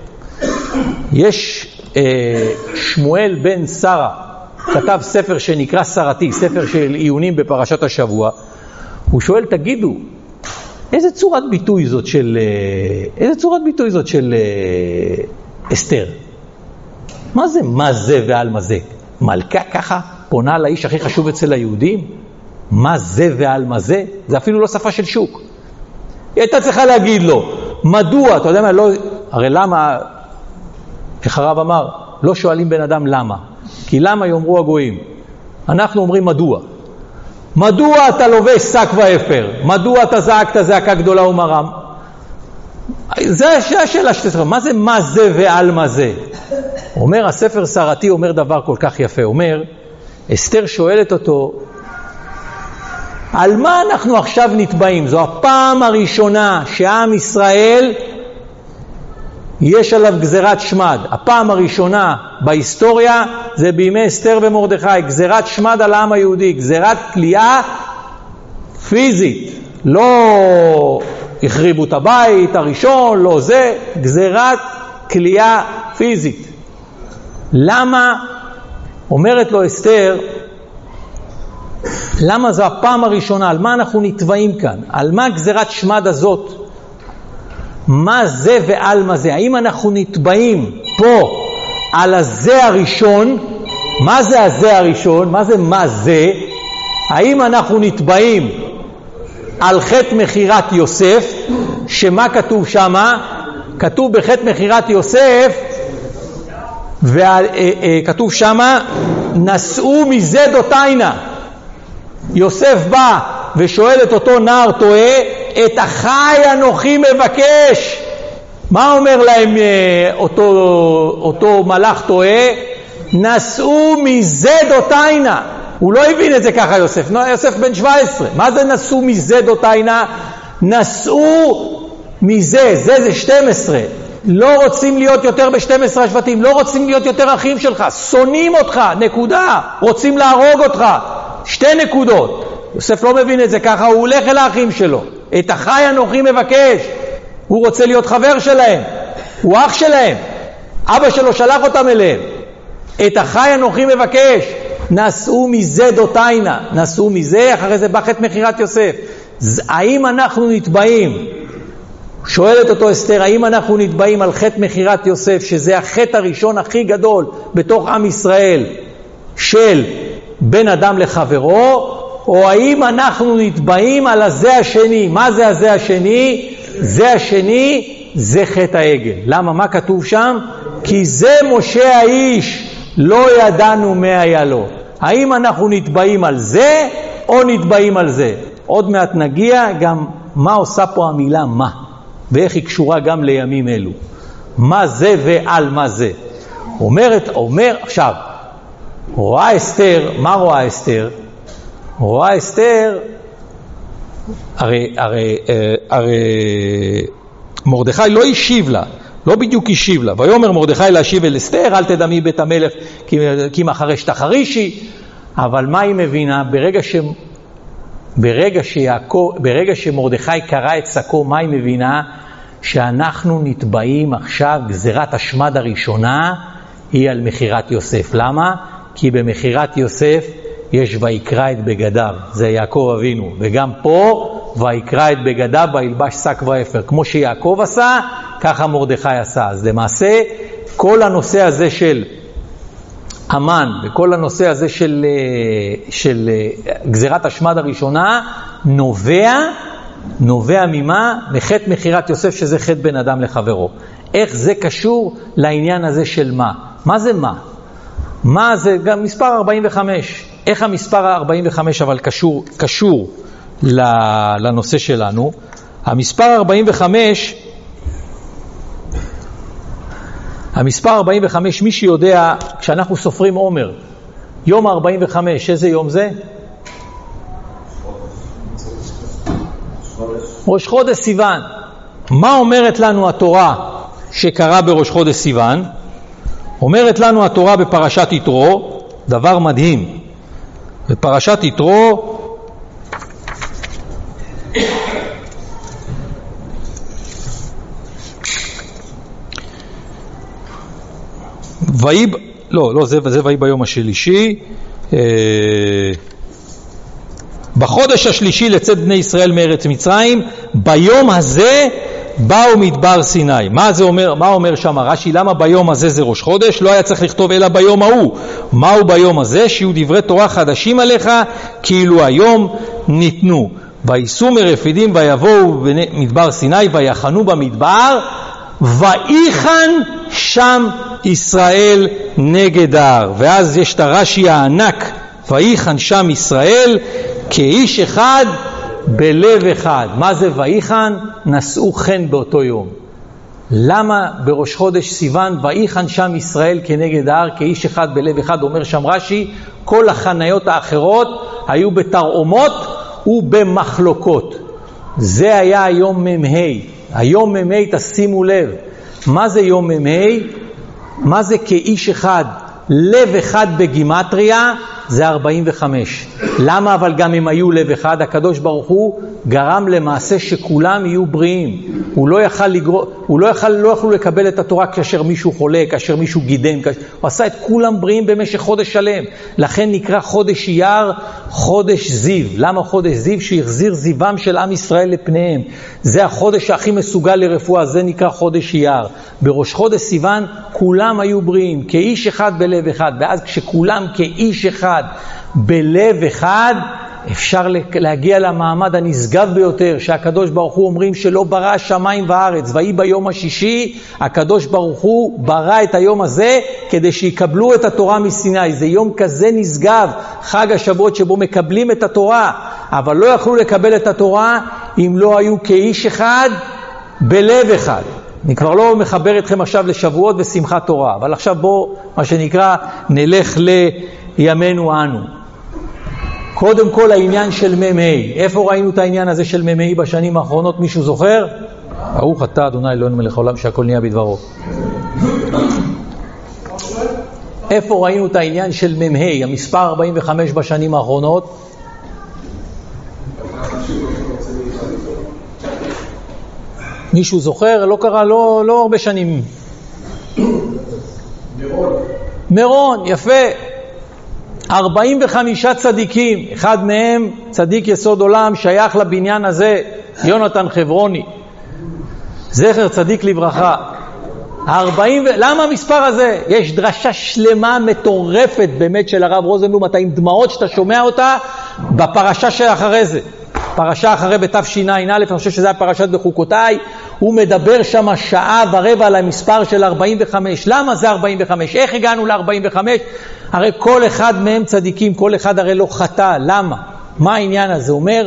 יש אה, שמואל בן שרה, כתב ספר שנקרא שרתי, ספר של עיונים בפרשת השבוע. הוא שואל, תגידו, איזה צורת ביטוי זאת של, איזה צורת ביטוי זאת של אה, אסתר? מה זה מה זה ועל מה זה? מלכה ככה פונה לאיש הכי חשוב אצל היהודים? מה זה ועל מה זה? זה אפילו לא שפה של שוק. היא הייתה צריכה להגיד לו, מדוע, אתה יודע מה, לא, הרי למה, איך הרב אמר, לא שואלים בן אדם למה. כי למה יאמרו הגויים? אנחנו אומרים מדוע. מדוע אתה לובש שק ואפר? מדוע אתה זעקת זעקה גדולה ומרה? זה השאלה שתסתכל, מה זה מה זה ועל מה זה? אומר הספר שרתי, אומר דבר כל כך יפה, אומר, אסתר שואלת אותו, על מה אנחנו עכשיו נתבעים? זו הפעם הראשונה שעם ישראל יש עליו גזירת שמד. הפעם הראשונה בהיסטוריה זה בימי אסתר ומרדכי, גזירת שמד על העם היהודי, גזירת כליאה פיזית. לא החריבו את הבית הראשון, לא זה, גזירת כליאה פיזית. למה? אומרת לו אסתר, למה זו הפעם הראשונה? על מה אנחנו נתבעים כאן? על מה גזירת שמד הזאת? מה זה ועל מה זה? האם אנחנו נתבעים פה על הזה הראשון? מה זה הזה הראשון? מה זה מה זה? האם אנחנו נתבעים על חטא מחירת יוסף? שמה כתוב שמה? כתוב בחטא מחירת יוסף, וכתוב שמה, נשאו מזה דותיינה. יוסף בא ושואל את אותו נער טועה, את החי אנוכי מבקש. מה אומר להם אותו, אותו מלאך טועה? נשאו מזה דותיינה. הוא לא הבין את זה ככה יוסף, יוסף בן שבע עשרה. מה זה נשאו מזה דותיינה? נשאו מזה, זה זה שתים עשרה. לא רוצים להיות יותר ב-שנים עשר השבטים, לא רוצים להיות יותר אחים שלך, שונאים אותך, נקודה, רוצים להרוג אותך, שתי נקודות. יוסף לא מבין את זה ככה, הוא הולך אל האחים שלו, את החי אנוכי מבקש, הוא רוצה להיות חבר שלהם, הוא אח שלהם, אבא שלו שלח אותם אליהם, את החי אנוכי מבקש, נשאו מזה דותיינה, נשאו מזה, אחרי זה בחת מחירת יוסף. האם אנחנו נתבעים, שואלת אותו אסתר, האם אנחנו נתבעים על חטא מחירת יוסף, שזה החטא הראשון הכי גדול בתוך עם ישראל, של בן אדם לחברו, או האם אנחנו נתבעים על הזה השני? מה זה הזה השני? זה השני, זה חטא העגל. למה? מה כתוב שם? כי זה משה האיש, לא ידענו מה היה לו. האם אנחנו נתבעים על זה, או נתבעים על זה? עוד מעט נגיע גם מה עושה פה המילה מה. ואיך היא קשורה גם לימים אלו. מה זה ועל מה זה. אומרת, אומר, עכשיו, רואה אסתר, מה רואה אסתר? רואה אסתר, הרי, הרי, הרי, מרדכי לא השיב לה, לא בדיוק השיב לה. ויאמר מרדכי להשיב אל אסתר, אל תדמי בית המלך, כי מחרש תחרישי. אבל מה היא מבינה? ברגע ש... ברגע, שיעקב, ברגע שמרדכי קרא את שקו, מה היא מבינה? שאנחנו נתבעים עכשיו, גזירת השמד הראשונה היא על מחירת יוסף. למה? כי במחירת יוסף יש ויקרא את בגדיו, זה יעקב אבינו, וגם פה ויקרא את בגדיו וילבש שק ואפר. כמו שיעקב עשה, ככה מרדכי עשה. אז למעשה כל הנושא הזה של המן וכל הנושא הזה של, של גזירת השמד הראשונה נובע, נובע ממה? מחטא מחירת יוסף, שזה חטא בן אדם לחברו. איך זה קשור לעניין הזה של מה? מה זה מה? מה זה גם מספר ארבעים וחמש. איך המספר ארבעים וחמש אבל קשור, קשור לנושא שלנו? המספר ארבעים וחמש, המספר ארבעים וחמש, מי שיודע, כשאנחנו סופרים עומר, יום ארבעים וחמש, איזה יום זה? ראש חודש סיוון. מה אומרת לנו התורה שקרה בראש חודש סיוון? אומרת לנו התורה בפרשת יתרו, דבר מדהים. בפרשת יתרו, ואי, לא, לא, זה, זה ואי ביום השלישי, אה, בחודש השלישי לצאת בני ישראל מארץ מצרים, ביום הזה באו מדבר סיני. מה זה אומר, מה אומר שם רש"י? למה ביום הזה זה ראש חודש? לא היה צריך לכתוב אלא ביום ההוא. מהו ביום הזה? שיהיו דברי תורה חדשים עליך, כאילו היום ניתנו. וייסעו מרפידים ויבואו במדבר סיני ויחנו במדבר, ויחן שם ישראל נגד ההר. ואז יש את הרש"י הענק, ויחן שם ישראל כאיש אחד בלב אחד. מה זה ויחן? נשאו חן באותו יום. למה בראש חודש סיוון ויחן שם ישראל כנגד ההר כאיש אחד בלב אחד? אומר שם רש"י, כל החניות האחרות היו בתרעומות ובמחלוקות. זה היה היום ממהי. היום ממהי, תשימו לב, מה זה יום ממהי? מה זה כאיש אחד? לב אחד בגימטריה זה ארבעים וחמש. למה? אבל גם אם היו לב אחד, הקדוש ברוך הוא גרם למעשה שכולם יהיו בריאים. הוא לא יכל לגרום, הוא לא יכל, לא יכלו לקבל את התורה כאשר מישהו חולה, כאשר מישהו גידם, כאשר... הוא עשה את כולם בריאים במשך חודש שלם. לכן נקרא חודש אייר חודש זיו. למה חודש זיו? שהחזיר זיום של עם ישראל לפניהם. זה החודש הכי מסוגל לרפואה, זה נקרא חודש אייר. בראש חודש סיוון כולם היו בריאים, כאיש אחד בלב אחד. ואז כשכולם כאיש אחד בלב אחד, אפשר להגיע למעמד הנשגב ביותר, שהקדוש ברוך הוא אומרים שלא ברא שמיים וארץ, ויהי ביום השישי, הקדוש ברוך הוא ברא את היום הזה כדי שיקבלו את התורה מסיני. זה יום כזה נשגב, חג השבועות שבו מקבלים את התורה, אבל לא יכלו לקבל את התורה אם לא היו כאיש אחד בלב אחד. אני כבר לא מחבר אתכם עכשיו לשבועות ושמחת תורה, אבל עכשיו בוא, מה שנקרא, נלך לימינו אנו. קודם כל העניין של ממאי. איפה ראינו את העניין הזה של ממאי בשנים האחרונות? מישהו זוכר? ברוך אתה אדוני אלוהינו מלך העולם שהכל נהיה בדברו. איפה ראינו את העניין של ממאי, המספר ארבעים וחמש בשנים האחרונות? מישהו זוכר? לא קרה, לא, לא הרבה שנים. מירון. מירון, יפה. ארבעים וחמישה צדיקים, אחד מהם צדיק יסוד עולם, שייך לבניין הזה, יונתן חברוני. זכר צדיק לברכה. ארבעים, למה המספר הזה? יש דרשה שלמה מטורפת באמת של הרב רוזנבלום, אתה עם דמעות שאתה שומע אותה בפרשה שאחרי זה. פרשה אחרי בתשע"א, אני חושב שזה הפרשת בחוקותיי, הוא מדבר שם שעה ורבע על המספר של ארבעים וחמש. למה זה ארבעים וחמש? איך הגענו ל-ארבעים וחמש? הרי כל אחד מהם צדיקים, כל אחד הרי לא חטא. למה? מה העניין הזה? אומר,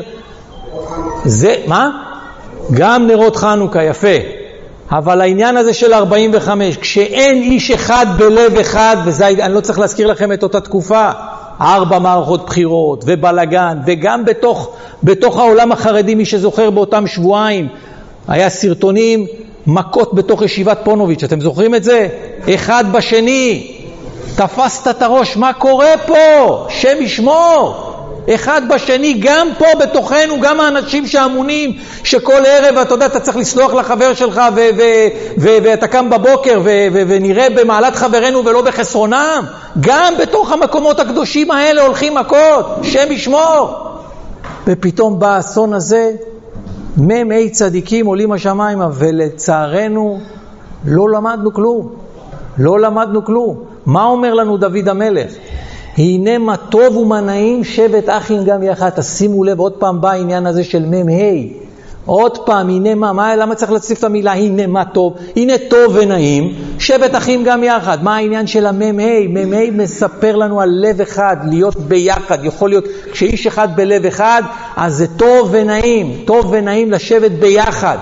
זה, מה? גם נרות חנוכה, יפה. אבל העניין הזה של ארבעים וחמש, כשאין איש אחד בלב אחד, וזה, אני לא צריך להזכיר לכם את אותה תקופה, ארבע מערכות בחירות ובלגן, וגם בתוך, בתוך העולם החרדי, מי שזוכר באותם שבועיים, היה סרטונים, מכות בתוך ישיבת פונוביץ', אתם זוכרים את זה? אחד בשני, תפסת את הראש, מה קורה פה? שם ישמור. אחד בשני, גם פה בתוכנו, גם האנשים שאמונים, שכל ערב, אתה יודע, אתה צריך לסלוח לחבר שלך, ו- ו- ו- ואתה קם בבוקר, ו- ו- ונראה במעלת חברנו ולא בחסרונם, גם בתוך המקומות הקדושים האלה הולכים מכות, שם ישמור. ופתאום בא האסון הזה, ממאי צדיקים עולים השמיימה, ולצערנו לא למדנו כלום. לא למדנו כלום. מה אומר לנו דוד המלך? הנה מה טוב ומה נעים שבט אחים גם יחד. תשימו לב, עוד פעם בא העניין הזה של ממאי. עוד פעם, הנה מה, מה, למה צריך להוסיף את המילה הנה מה טוב? הנה טוב ונעים, שבט אחים גם יחד. מה העניין של הממאי? ממאי מספר לנו על לב אחד, להיות ביחד. יכול להיות, כשאיש אחד בלב אחד, אז זה טוב ונעים, טוב ונעים לשבת ביחד.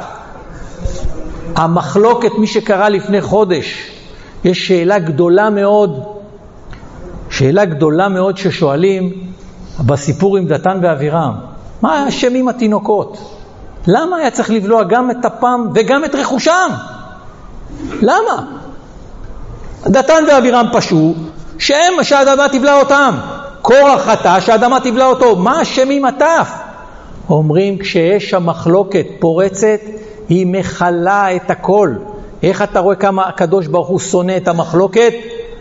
המחלוקת, מי שקרא לפני חודש, יש שאלה גדולה מאוד, שאלה גדולה מאוד ששואלים בסיפור עם דתן ואבירם. מה השם עם התינוקות? למה היה צריך לבלוע גם את אפם וגם את רכושם? למה? דתן ואבירם פשעו שהם שהאדמה תבלע אותם. קורח חטא שהאדמה תבלע אותו. מה השם עם הטף? אומרים כשיש המחלוקת פורצת היא מחלה את הכל. איך אתה רואה כמה הקדוש ברוך הוא שונא את המחלוקת?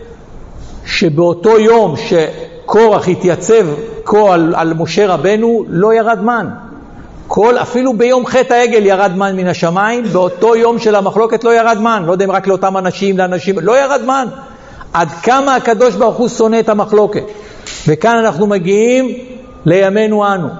שבאותו יום שקורח התייצב כה על, על משה רבנו לא ירד מן. כל, אפילו ביום חטא העגל ירד מן מן השמיים, באותו יום של המחלוקת לא ירד מן. לא יודע אם רק לאותם אנשים, לאנשים, לא ירד מן. עד כמה הקדוש ברוך הוא שונא את המחלוקת. וכאן אנחנו מגיעים לימינו אנו.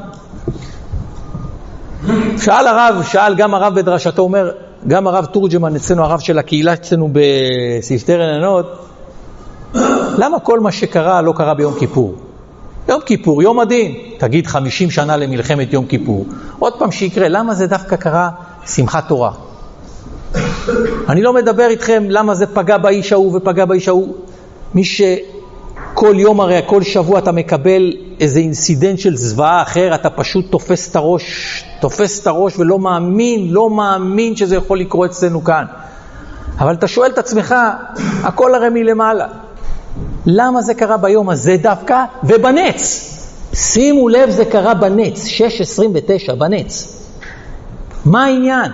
שאל הרב, שאל גם הרב בדרשתו, אומר, גם הרב תורג'מן אצלנו, הרב של הקהילה אצלנו בספטר עננות, למה כל מה שקרה לא קרה ביום כיפור? יום כיפור, יום הדין. תגיד חמישים שנה למלחמת יום כיפור. עוד פעם שיקרה, למה זה דווקא קרה שמחת תורה? אני לא מדבר איתכם למה זה פגע באיש ההוא ופגע באיש ההוא. מי שכל יום הרי, כל שבוע אתה מקבל איזה אינסידנט של זוועה אחר, אתה פשוט תופס את הראש, תופס את הראש ולא מאמין, לא מאמין שזה יכול לקרות אצלנו כאן. אבל אתה שואל את עצמך, הכל הרי מלמעלה. למה זה קרה ביום הזה דווקא? ובנץ. שימו לב, זה קרה בנץ, שש עשרים ותשע, בנץ. מה העניין?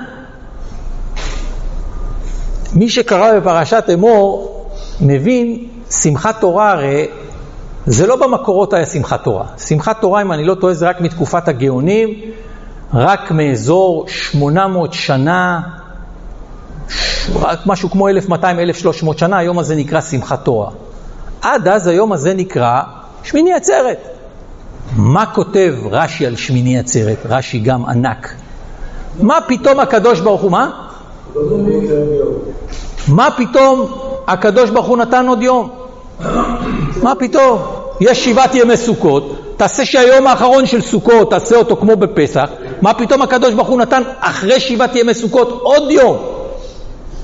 מי שקרא בפרשת אמור, מבין, שמחת תורה הרי, זה לא במקורות היה שמחת תורה. שמחת תורה, אם אני לא טועה, זה רק מתקופת הגאונים, רק מאזור שמונה מאות שנה, רק משהו כמו אלף מאתיים אלף ושלוש מאות שנה, היום הזה נקרא שמחת תורה. עד אז היום הזה נקרא שמיני עצרת. מה כותב רש"י על שמיני עצרת? רש"י גם ענק. מה פתאום הקדוש ברוך הוא, מה? מה פתאום הקדוש ברוך הוא נתן עוד יום? מה פתאום? יש שבעת ימי סוכות, תעשה שהיום האחרון של סוכות, תעשה אותו כמו בפסח. מה פתאום הקדוש ברוך הוא נתן אחרי שבעת ימי סוכות עוד יום?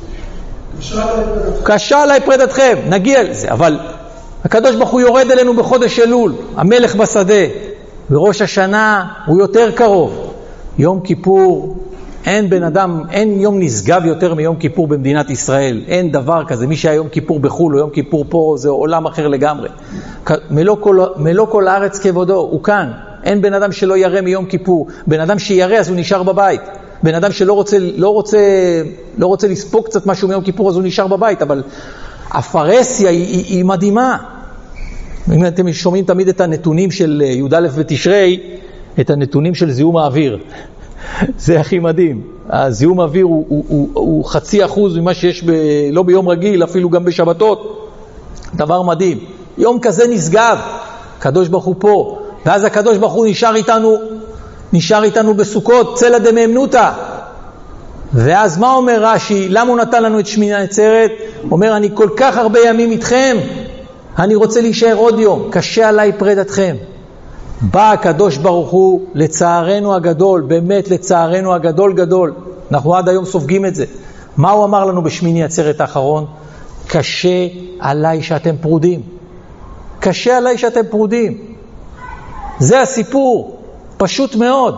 קשה עליי פרדתכם, נגיע לזה, אבל הקדוש ברוך הוא יורד אלינו בחודש אלול, המלך בשדה, בראש השנה הוא יותר קרוב. יום כיפור, אין בן אדם, אין יום נשגב יותר מיום כיפור במדינת ישראל, אין דבר כזה. מי שהיה יום כיפור בחול או יום כיפור פה, זה עולם אחר לגמרי. מלוא כל, מלוא כל הארץ כבודו, הוא כאן. אין בן אדם שלא ירא מיום כיפור. בן אדם שירא אז הוא נשאר בבית. בן אדם שלא רוצה, לא רוצה, לא רוצה לספוק קצת משהו מיום כיפור אז הוא נשאר בבית. אבל הפרסיה היא, היא, היא מדהימה. אם אתם שומעים תמיד את הנתונים של י"א בתשרי, את הנתונים של זיהום האוויר. זה הכי מדהים. הזיהום האוויר הוא, הוא, הוא, הוא חצי אחוז ממה שיש ב, לא ביום רגיל, אפילו גם בשבתות. דבר מדהים. יום כזה נשגב, הקדוש ברוך הוא פה, ואז הקדוש ברוך הוא נשאר איתנו, נשאר איתנו בסוכות, צלע דמאמנותא. ואז מה אומר רש"י? למה הוא נתן לנו את שמיני עצרת? אומר, אני כל כך הרבה ימים איתכם, אני רוצה להישאר עוד יום, קשה עליי פרדתכם. בא הקדוש ברוך הוא לצערנו הגדול, באמת לצערנו הגדול גדול. אנחנו עד היום סופגים את זה. מה הוא אמר לנו בשמיני עצרת האחרון? קשה עליי שאתם פרודים. קשה עליי שאתם פרודים. זה הסיפור, פשוט מאוד.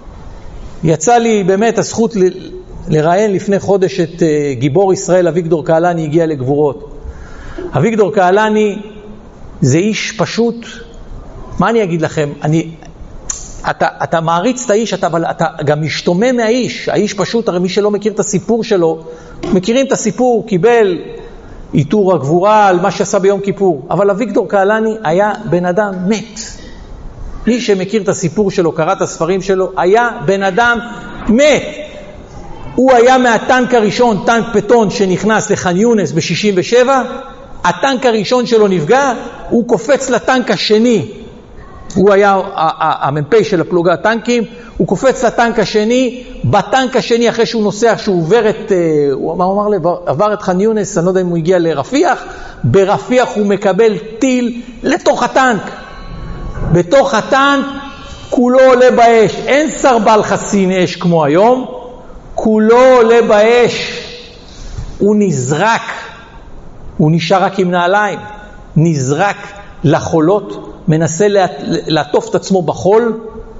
יצא לי באמת הזכות ל... לראיין לפני חודש את uh, גיבור ישראל, אביגדור קהלני, הגיע לגבורות. אביגדור קהלני זה איש פשוט, מה אני אגיד לכם? אני, אתה, אתה מעריץ את האיש, אתה, אבל אתה גם משתומם מהאיש. האיש פשוט, הרי מי שלא מכיר את הסיפור שלו, מכירים את הסיפור, קיבל איתור הגבורה על מה שעשה ביום כיפור. אבל אביגדור קהלני היה בן אדם מת. מי שמכיר את הסיפור שלו, קרא את הספרים שלו, היה בן אדם מת. הוא היה מהטנק הראשון, טנק פטון שנכנס לח'אן יונס ב-שישים ושבע, הטנק הראשון שלו נפגע, הוא קופץ לטנק השני, הוא היה המ"פ של הפלוגה הטנקים, הוא קופץ לטנק השני, בטנק השני אחרי שהוא נוסע, שהוא עובר את, מה הוא אמר לי, עבר את ח'אן יונס, אני לא יודע אם הוא הגיע לרפיח, ברפיח הוא מקבל טיל לתוך הטנק, בתוך הטנק כולו עולה באש, אין סרבל חסין אש כמו היום, כולו עולה באש, הוא נזרק, הוא נשאר רק עם נעליים, נזרק לחולות, מנסה לעטוף את עצמו בחול,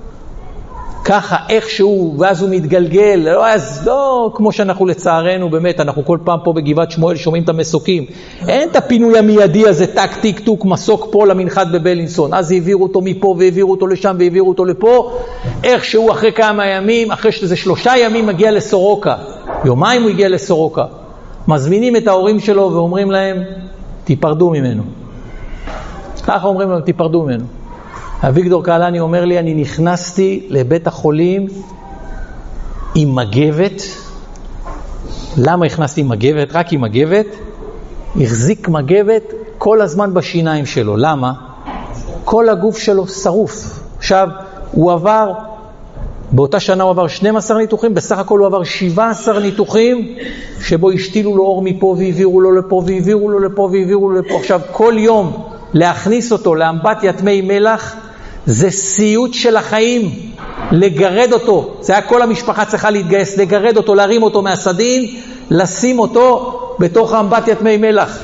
ככה איכשהו, ואז הוא מתגלגל, לא, אז לא כמו שאנחנו לצערנו, באמת, אנחנו כל פעם פה בגבעת שמואל שומעים את המסוקים, אין את הפינוי המיידי הזה, טק טיק טוק, מסוק פה למנחת בבלינסון, אז העבירו אותו מפה והעבירו אותו לשם והעבירו אותו לפה, איכשהו אחרי כמה ימים, אחרי שזה שלושה ימים מגיע לסורוקה, יומיים הוא הגיע לסורוקה, מזמינים את ההורים שלו ואומרים להם, תיפרדו ממנו. ככה אומרים להם, תיפרדו ממנו. אביגדור קהלני אומר לי, אני נכנסתי לבית החולים עם מגבת. למה הכנסתי עם מגבת? רק עם מגבת. החזיק מגבת כל הזמן בשיניים שלו. למה? כל הגוף שלו שרוף. עכשיו, הוא עבר, באותה שנה הוא עבר שנים עשר ניתוחים, בסך הכל הוא עבר שבעה עשר ניתוחים, שבו השתילו לו אור מפה והעבירו לו לפה והעבירו לו לפה והעבירו לו לפה. עכשיו, כל יום להכניס אותו לאמבטיית מי מלח, זה סיוט של החיים, לגרד אותו, זה היה כל המשפחה צריכה להתגייס, לגרד אותו, להרים אותו מהסדין, לשים אותו בתוך האמבטיית מי מלח.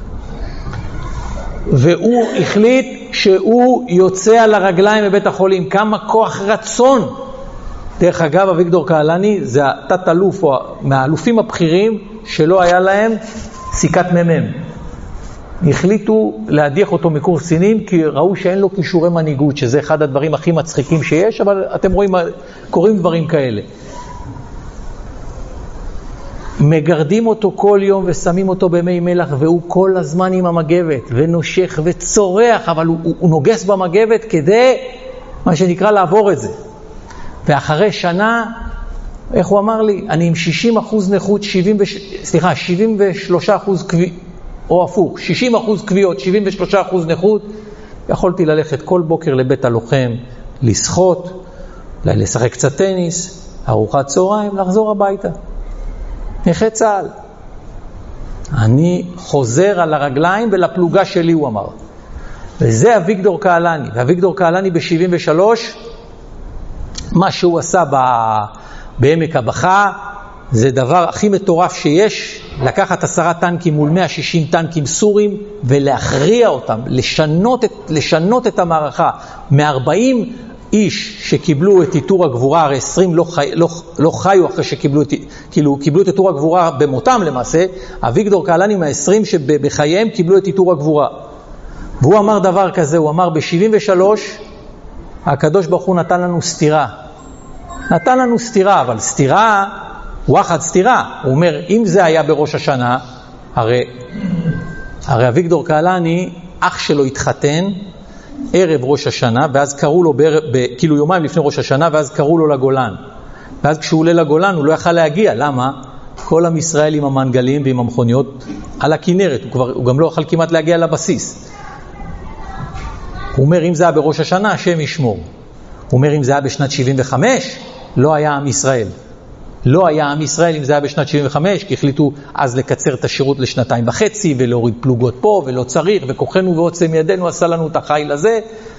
והוא החליט שהוא יוצא על הרגליים בבית החולים, כמה כוח רצון. דרך אגב, אביגדור קהלני זה התת אלוף, או מהאלופים הבכירים שלא היה להם סיכת ממם. החליטו להדיח אותו מקורס קצינים, כי ראו שאין לו כישורי מנהיגות, שזה אחד הדברים הכי מצחיקים שיש, אבל אתם רואים, קוראים דברים כאלה. מגרדים אותו כל יום ושמים אותו במי מלח, והוא כל הזמן עם המגבת, ונושך וצורח, אבל הוא, הוא, הוא נוגס במגבת כדי, מה שנקרא, לעבור את זה. ואחרי שנה, איך הוא אמר לי? אני עם שישים אחוז נכות, שבעים, סליחה, שבעים ושלושה אחוז קביעות, או הפוך, שישים אחוז קביעות, שבעים ושלושה אחוז נכות, יכולתי ללכת כל בוקר לבית הלוחם, לשחות, אולי לשחק קצת טניס, ארוחת צהריים, לחזור הביתה. נכה צהל. אני חוזר על הרגליים ולפלוגה שלי, הוא אמר. וזה אביגדור קהלני. ואביגדור קהלני ב-שבעים ושלוש, מה שהוא עשה בעמק הבכה, זה דבר הכי מטורף שיש. לקחת עשרה טנקים מול מאה ושישים טנקים סורים ולהכריע אותם, לשנות את, לשנות את המערכה. מ-ארבעים איש שקיבלו את עיטור הגבורה, הרי עשרים לא, חי, לא, לא חיו אחרי שקיבלו את, כאילו, קיבלו את עיטור הגבורה במותם למעשה, אביגדור קהלני מה-עשרים שבחייהם קיבלו את עיטור הגבורה. והוא אמר דבר כזה, הוא אמר ב-שבעים ושלוש, הקדוש ברוך הוא נתן לנו סתירה. נתן לנו סתירה, אבל סתירה, וואחד סתירה. הוא אומר, אם זה היה בראש השנה, הרי, הרי אביגדור קהלני, אח שלו התחתן, ערב ראש השנה, ואז קראו לו, בערב, ב, כאילו יומיים לפני ראש השנה, ואז קראו לו לגולן. ואז כשהוא עולה לגולן, הוא לא יכל להגיע. למה? כל עם ישראל עם המנגלים ועם המכוניות על הכינרת. הוא, כבר, הוא גם לא יכל כמעט להגיע לבסיס. הוא אומר, אם זה היה בראש השנה, השם ישמור. הוא אומר, אם זה היה בשנת שבעים וחמש, לא היה עם ישראל. לא היה עם ישראל אם זה היה בשנת שבעים וחמש, כי החליטו אז לקצר את השירות לשנתיים וחצי, ולהוריד פלוגות פה, ולא צריך, וכוחנו ועוצם ידינו עשה לנו את החיל הזה.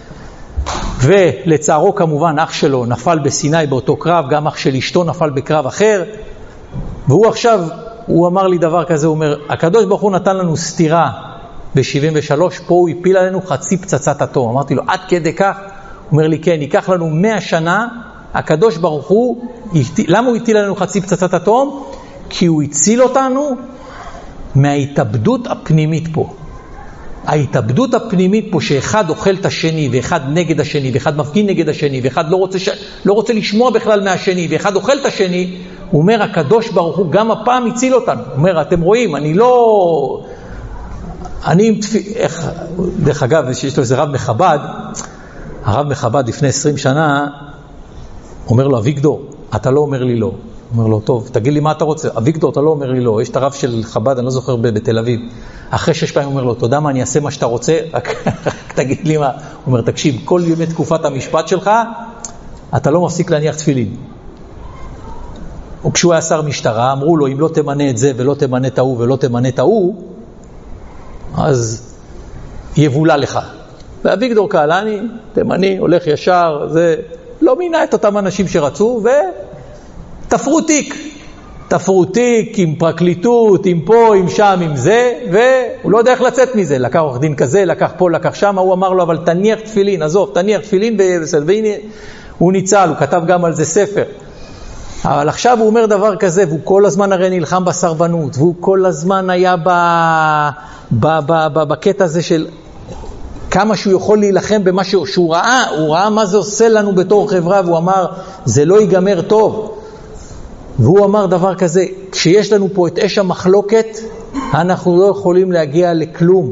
ולצערו כמובן, אח שלו נפל בסיני באותו קרב, גם אח של אשתו נפל בקרב אחר. והוא עכשיו, הוא אמר לי דבר כזה, הוא אומר, הקדוש ברוך הוא נתן לנו סתירה ב-שבעים ושלוש, פה הוא הפיל עלינו חצי פצצת אטום. אמרתי לו, עד כדי כך? הוא אומר לי, כן, ייקח לנו מאה שנה, הקדוש ברוך הוא, למה הוא הטיל עלינו חצי פצצת אטום? כי הוא הציל אותנו מההתאבדות הפנימית פה. ההתאבדות הפנימית פה, שאחד אוכל את השני, ואחד נגד השני, ואחד מפגין נגד השני, ואחד לא רוצה, ש... לא רוצה לשמוע בכלל מהשני, ואחד אוכל את השני, הוא אומר, הקדוש ברוך הוא גם הפעם הציל אותנו. הוא אומר, אתם רואים, אני לא... אני, איך, דרך אגב, יש לו איזה רב מחב"ד, הרב מחב"ד לפני עשרים שנה, אומר לו, אביגדור, אתה לא אומר לי לא. אומר לו, טוב, תגיד לי מה אתה רוצה. אביגדור, אתה לא אומר לי לא. יש את הרב של חב"ד, אני לא זוכר, בתל אביב. אחרי שש פעמים אומר לו, תודה מה, אני אעשה מה שאתה רוצה, רק, רק תגיד לי מה. הוא אומר, תקשיב, כל ימי תקופת המשפט שלך, אתה לא מפסיק להניח תפילין. וכשהוא היה שר משטרה, אמרו לו, אם לא תמנה את זה ולא תמנה את ההוא ולא תמנה את ההוא, אז יבולה לך. ואביגדור קהלני, תימני, הולך ישר, זה לא מינה את אותם אנשים שרצו, ותפרו תיק. תפרו תיק עם פרקליטות, עם פה, עם שם, עם זה, והוא לא יודע איך לצאת מזה. לקח עורך דין כזה, לקח פה, לקח שם, הוא אמר לו, אבל תניח תפילין, עזוב, תניח תפילין, והנה, הוא ניצל, הוא כתב גם על זה ספר. אבל עכשיו הוא אומר דבר כזה, והוא כל הזמן הרי נלחם בסרבנות, והוא כל הזמן היה ב... ב... ב... ב... בקטע הזה של כמה שהוא יכול להילחם במה שהוא, שהוא ראה, הוא ראה מה זה עושה לנו בתור חברה, והוא אמר, זה לא ייגמר טוב. והוא אמר דבר כזה, כשיש לנו פה את אש המחלוקת, אנחנו לא יכולים להגיע לכלום.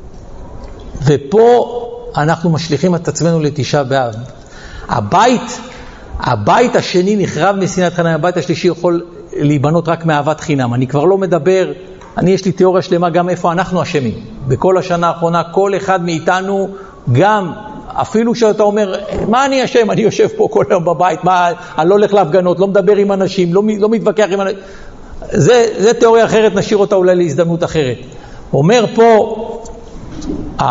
ופה אנחנו משליכים את עצמנו לתשעה באב. הבית, הבית השני נחרב משנאת חינם, הבית השלישי יכול להיבנות רק מאהבת חינם. אני כבר לא מדבר, אני יש לי תיאוריה שלמה גם איפה אנחנו אשמים. בכל השנה האחרונה, כל אחד מאיתנו, גם, אפילו שאתה אומר, מה אני אשם? אני יושב פה כל היום בבית, מה, אני לא הולך להפגנות, לא מדבר עם אנשים, לא, לא מתווכח עם אנשים. זה, זה תיאוריה אחרת, נשאיר אותה אולי להזדמנות אחרת. אומר פה, ה...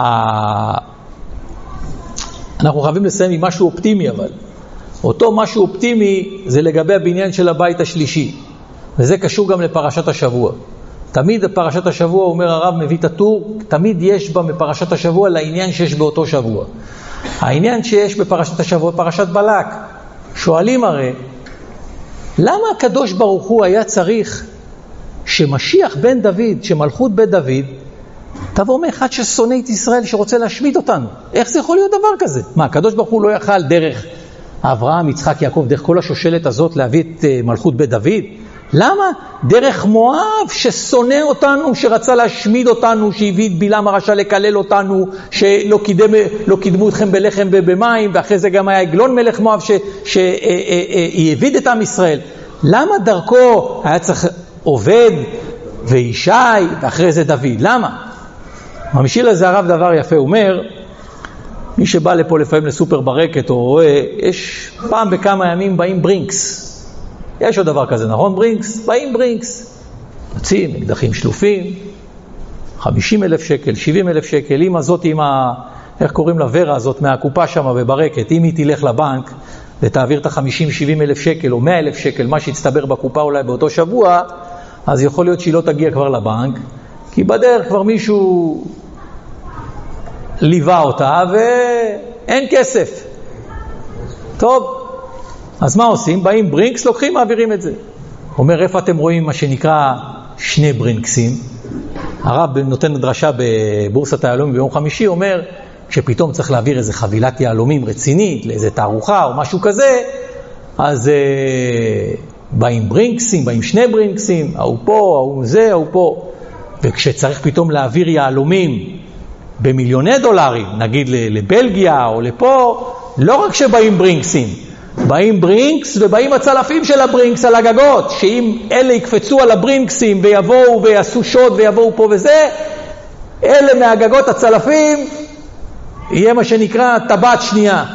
אנחנו חייבים לסיים עם משהו אופטימי, אבל אותו משהו אופטימי זה לגבי הבניין של הבית השלישי, וזה קשור גם לפרשת השבוע. תמיד בפרשת השבוע, אומר הרב, מביא את הטור, תמיד יש בה בפרשת השבוע לעניין שיש באותו שבוע. העניין שיש בפרשת השבוע, פרשת בלק, שואלים הרי, למה הקדוש ברוך הוא היה צריך שמשיח בן דוד, שמלכות בית דוד, תבוא מאחד ששונא את ישראל שרוצה להשמיד אותנו? איך זה יכול להיות דבר כזה? מה, הקדוש ברוך הוא לא יכל דרך אברהם, יצחק, יעקב, דרך כל השושלת הזאת להביא את מלכות בית דוד? למה? דרך מואב ששונא אותנו, שרצה להשמיד אותנו, שהביא את בלעם הרשע לקלל אותנו, שלא קידם, לא קידמו אתכם בלחם ובמים, ואחרי זה גם היה עגלון מלך מואב שהביא את עם ישראל. למה דרכו היה צריך עובד וישי ואחרי זה דוד? למה? ממשיל לזה הרב דבר יפה, אומר, מי שבא לפה לפעמים לסופר ברקת או רואה, יש פעם בכמה ימים באים ברינקס. יש עוד דבר כזה, נכון? ברינקס, באים ברינקס. יוצאים, אקדחים שלופים, חמישים אלף שקל, שבעים אלף שקל, אם הזאת, עם ה... איך קוראים לה ורה הזאת מהקופה שם בברקת, אם היא תלך לבנק ותעביר את ה-חמישים שבעים אלף שקל או מאה אלף שקל, מה שהצטבר בקופה אולי באותו שבוע, אז יכול להיות שהיא לא תגיע כבר לבנק, כי בדרך כבר מישהו ליווה אותה ואין כסף. טוב, אז מה עושים? באים ברינקס, לוקחים, מעבירים את זה. אומר, איפה אתם רואים מה שנקרא שני ברינקסים? הרב נותן דרשה בבורסת היהלומים ביום חמישי, אומר, כשפתאום צריך להעביר איזה חבילת יהלומים רצינית, לאיזה תערוכה או משהו כזה, אז אה, באים ברינקסים, באים שני ברינקסים, ההוא פה, ההוא זה, ההוא פה. וכשצריך פתאום להעביר יהלומים במיליוני דולרים, נגיד לבלגיה או לפה, לא רק שבאים ברינקסים, באים ברינקס ובאים הצלפים של הברינקס על הגגות, שאם אלה יקפצו על הברינקסים ויבואו ויעשו שוד ויבואו פה וזה, אלה מהגגות הצלפים יהיה מה שנקרא טבעת שנייה.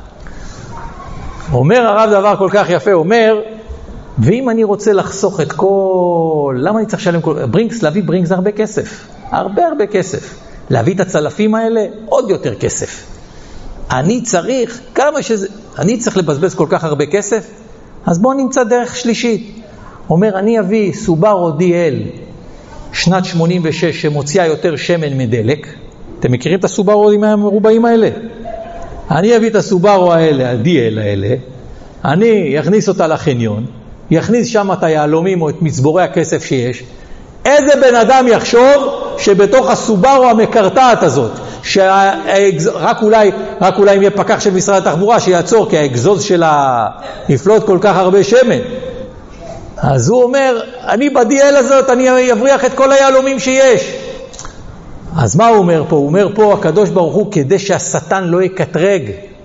אומר הרב דבר כל כך יפה, אומר, ואם אני רוצה לחסוך את כל, למה אני צריך לשלם כל, ברינקס, להביא ברינקס זה הרבה כסף, הרבה הרבה כסף. להביא את הצלפים האלה עוד יותר כסף. אני צריך, כמה שזה, אני צריך לבזבז כל כך הרבה כסף, אז בואו נמצא דרך שלישית. אומר, אני אביא סובארו די אל שנת שמונים ושש שמוציאה יותר שמן מדלק. אתם מכירים את הסובארו המרובעים האלה? אני אביא את הסובארו האלה, ה-די אל האלה, אני אכניס אותה לחניון, יכניס שם את היהלומים או את מצבורי הכסף שיש. איזה בן אדם יחשוב שבתוך הסובארו המקרטעת הזאת, שרק אולי, רק אולי אם יהיה פקח של משרד התחבורה שיעצור, כי האגזוז שלה יפלוט כל כך הרבה שמן. אז הוא אומר, אני ב-די אל הזאת, אני אבריח את כל היהלומים שיש. אז מה הוא אומר פה? הוא אומר פה, הקדוש ברוך הוא, כדי שהשטן לא יקטרג,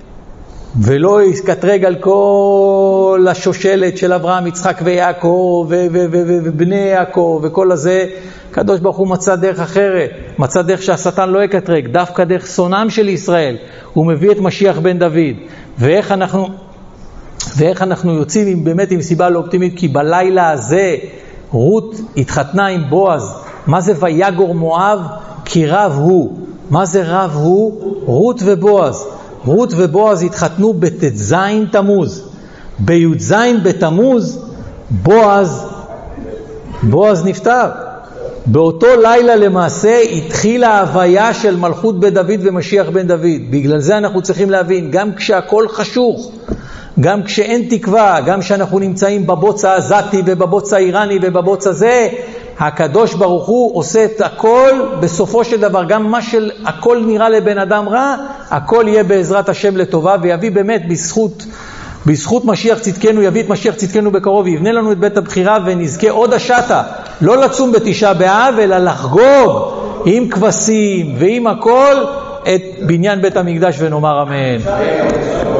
ולא יקטרג על כל השושלת של אברהם, יצחק ויעקב, ובני יעקב, וכל הזה, הקדוש ברוך הוא מצא דרך אחרת, מצא דרך שהשטן לא יקטרג, דווקא דרך שונאם של ישראל, הוא מביא את משיח בן דוד. ואיך אנחנו, ואיך אנחנו יוצאים עם, באמת עם סיבה לא אופטימית, כי בלילה הזה רות התחתנה עם בועז. מה זה ויגור מואב? כי רב הוא. מה זה רב הוא? רות ובועז. רות ובועז התחתנו בתז תמוז. בי"ז בתמוז בועז, בועז נפטר. באותו לילה למעשה התחילה ההוויה של מלכות בן דוד ומשיח בן דוד. בגלל זה אנחנו צריכים להבין, גם כשהכל חשוך, גם כשאין תקווה, גם כשאנחנו נמצאים בבוץ העזתי ובבוץ האיראני ובבוץ הזה, הקדוש ברוך הוא עושה את הכל בסופו של דבר, גם מה של הכל נראה לבן אדם רע, הכל יהיה בעזרת השם לטובה, ויביא באמת בזכות, בזכות משיח צדקנו, יביא את משיח צדקנו בקרוב, יבנה לנו את בית הבחירה ונזכה עוד השטה, לא לצום בתשעה באב, אלא לחגוג עם כבשים ועם הכל את בניין בית המקדש, ונאמר אמן.